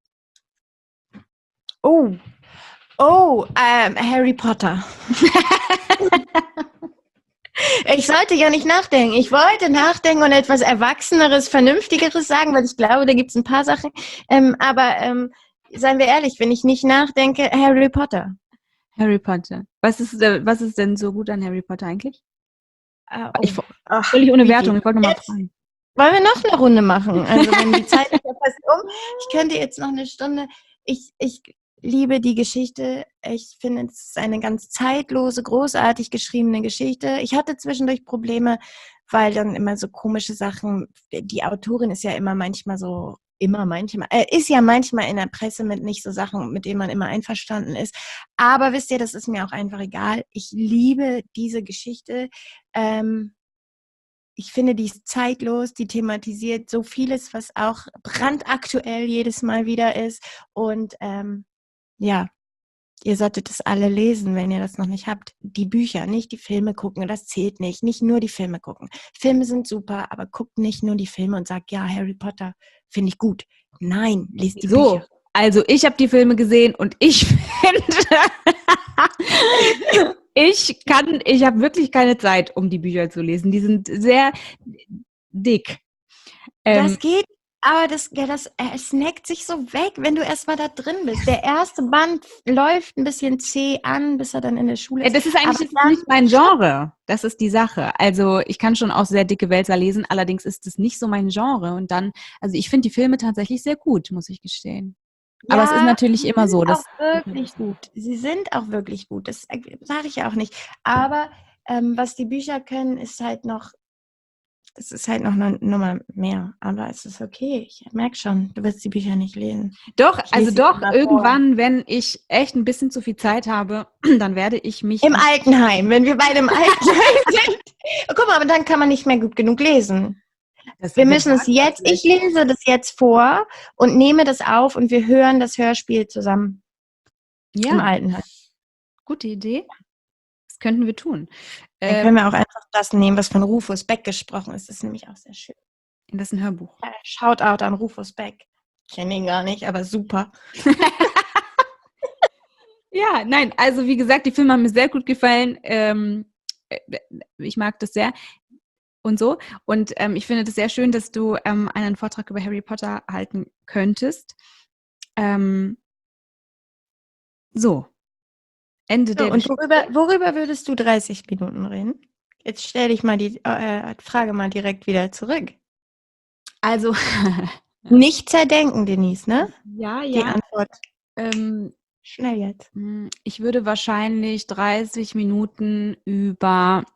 Oh, oh, ähm, Harry Potter. Ich sollte ja nicht nachdenken. Ich wollte nachdenken und etwas Erwachseneres, Vernünftigeres sagen, weil ich glaube, da gibt es ein paar Sachen. Ähm, aber ähm, seien wir ehrlich, wenn ich nicht nachdenke, Harry Potter. Harry Potter. Was ist, äh, was ist denn so gut an Harry Potter eigentlich? Ah, Ich, oh. Ach, völlig ohne wie Wertung, geht ich wollte nur mal jetzt? fragen. Wollen wir noch eine Runde machen? Also wenn die Zeit ist ja fast um. Ich könnte jetzt noch eine Stunde. Ich, ich liebe die Geschichte. Ich finde, es ist eine ganz zeitlose, großartig geschriebene Geschichte. Ich hatte zwischendurch Probleme, weil dann immer so komische Sachen, die Autorin ist ja immer manchmal so, immer manchmal, äh, ist ja manchmal in der Presse mit nicht so Sachen, mit denen man immer einverstanden ist. Aber wisst ihr, das ist mir auch einfach egal. Ich liebe diese Geschichte. Ähm, Ich finde, die ist zeitlos, die thematisiert so vieles, was auch brandaktuell jedes Mal wieder ist. Und ähm, ja, ihr solltet es alle lesen, wenn ihr das noch nicht habt. Die Bücher, nicht die Filme gucken, das zählt nicht. Nicht nur die Filme gucken. Filme sind super, aber guckt nicht nur die Filme und sagt, ja, Harry Potter finde ich gut. Nein, lest die So, Bücher. also ich habe die Filme gesehen und ich finde, ich kann, ich habe wirklich keine Zeit, um die Bücher zu lesen. Die sind sehr dick. Ähm, Das geht, aber das, ja, das äh, snackt sich so weg, wenn du erstmal da drin bist. Der erste Band läuft ein bisschen zäh an, bis er dann in der Schule ja, ist. das ist eigentlich Aber jetzt dann, nicht mein Genre. Das ist die Sache. Also ich kann schon auch sehr dicke Wälzer lesen, allerdings ist es nicht so mein Genre. Und dann, also ich finde die Filme tatsächlich sehr gut, muss ich gestehen. Aber es ist ja, natürlich sie immer sind so, auch dass wirklich gut. Sie sind auch wirklich gut. Das sage ich ja auch nicht. Aber ähm, was die Bücher können, ist halt noch, es ist halt noch eine Nummer mehr. Aber es ist okay. Ich merke schon, du wirst die Bücher nicht lesen. doch, Ich also lese sie doch, immer vor. irgendwann, wenn ich echt ein bisschen zu viel Zeit habe, dann werde ich mich. Im Altenheim, wenn wir beide im Altenheim sind. Guck mal, aber dann kann man nicht mehr gut genug lesen. Das, Wir wer müssen es sagt das jetzt, ich nicht? lese das jetzt vor und nehme das auf und wir hören das Hörspiel zusammen im Ja, Altenheim. gute Idee. Das könnten wir tun. Dann Ähm, können wir auch einfach das nehmen, was von Rufus Beck gesprochen ist. Das ist nämlich auch sehr schön. das ist ein Hörbuch. Ja, Shoutout an Rufus Beck. Ich kenne ihn gar nicht, aber super. Ja, nein, also wie gesagt, die Filme haben mir sehr gut gefallen. Ähm, äh, ich mag das sehr und so. Und ähm, ich finde das sehr schön, dass du ähm, einen Vortrag über Harry Potter halten könntest. Ähm, so, Ende So, der und Geschichte. worüber, worüber würdest du dreißig Minuten reden? Jetzt stelle ich mal die äh, Frage mal direkt wieder zurück. Also, Nicht zerdenken, Denise, ne? ja, Die ja. Antwort. Ähm, Schnell jetzt. ich würde wahrscheinlich dreißig Minuten über.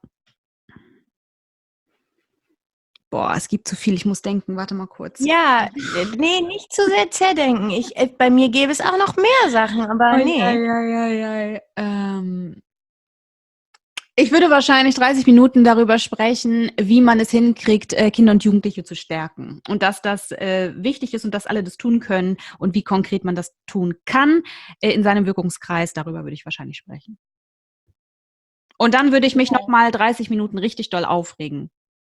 Boah, es gibt zu viel, ich muss denken, warte mal kurz. Ja, nee, nicht zu sehr zerdenken. Ich, äh, bei mir gäbe es auch noch mehr Sachen, aber Oi, nee. oi, oi, oi, oi. Ähm, ich würde wahrscheinlich dreißig Minuten darüber sprechen, wie man es hinkriegt, äh, Kinder und Jugendliche zu stärken. Und dass das äh, wichtig ist und dass alle das tun können und wie konkret man das tun kann äh, in seinem Wirkungskreis. Darüber würde ich wahrscheinlich sprechen. Und dann würde ich mich noch mal dreißig Minuten richtig doll aufregen.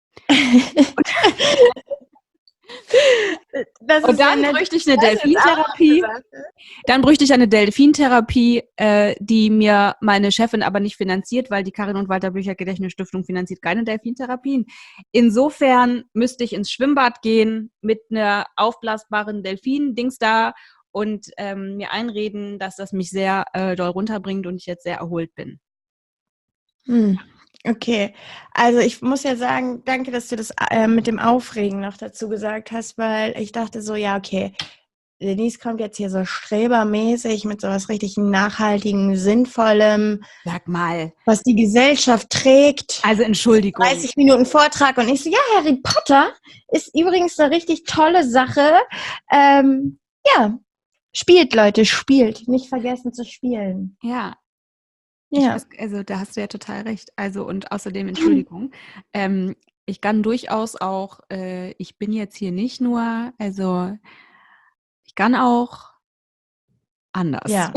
Das Und ist ja dann nett. bräuchte ich eine Das ist Delfintherapie. auch gesagt, ne? Dann bräuchte ich eine Delfintherapie, äh, die mir meine Chefin aber nicht finanziert, weil die Karin und Walter Blücher Gedächtnisstiftung finanziert keine Delfintherapien. Insofern müsste ich ins Schwimmbad gehen mit einer aufblasbaren Delfin-Dings da und ähm, mir einreden, dass das mich sehr äh, doll runterbringt und ich jetzt sehr erholt bin. Hm. Okay, also ich muss ja sagen, danke, dass du das äh, mit dem Aufregen noch dazu gesagt hast, weil ich dachte so, ja, okay, Denise kommt jetzt hier so strebermäßig mit sowas richtig nachhaltigen, sinnvollem. Sag mal. Was die Gesellschaft trägt. Also Entschuldigung. dreißig Minuten Vortrag und ich so, ja, Harry Potter ist übrigens eine richtig tolle Sache. Ähm, ja, spielt, Leute, spielt. Nicht vergessen zu spielen. Ja. Ja. Weiß, also da hast du ja total recht. Also und außerdem, Entschuldigung, ähm, ich kann durchaus auch, äh, ich bin jetzt hier nicht nur, also ich kann auch anders. Ja.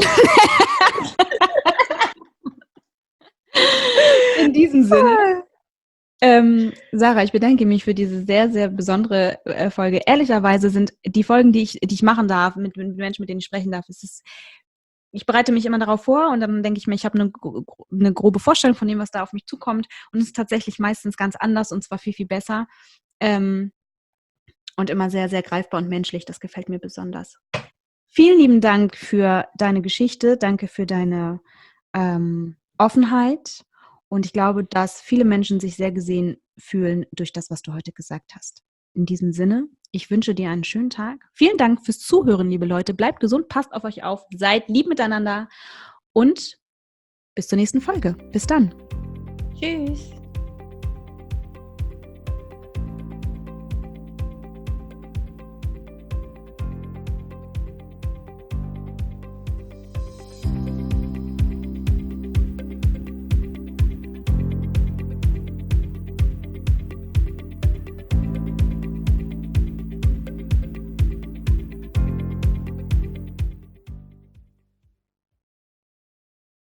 In diesem Sinne. Ähm, Sarah, ich bedanke mich für diese sehr, sehr besondere äh, Folge. Ehrlicherweise sind die Folgen, die ich, die ich machen darf, mit, mit Menschen, mit denen ich sprechen darf, es ist, ich bereite mich immer darauf vor und dann denke ich mir, ich habe eine, eine grobe Vorstellung von dem, was da auf mich zukommt und es ist tatsächlich meistens ganz anders und zwar viel, viel besser ähm, und immer sehr, sehr greifbar und menschlich. Das gefällt mir besonders. Vielen lieben Dank für deine Geschichte, danke für deine ähm, Offenheit. Und ich glaube, dass viele Menschen sich sehr gesehen fühlen durch das, was du heute gesagt hast. In diesem Sinne, ich wünsche dir einen schönen Tag. Vielen Dank fürs Zuhören, liebe Leute. Bleibt gesund, passt auf euch auf, seid lieb miteinander und bis zur nächsten Folge. Bis dann. Tschüss.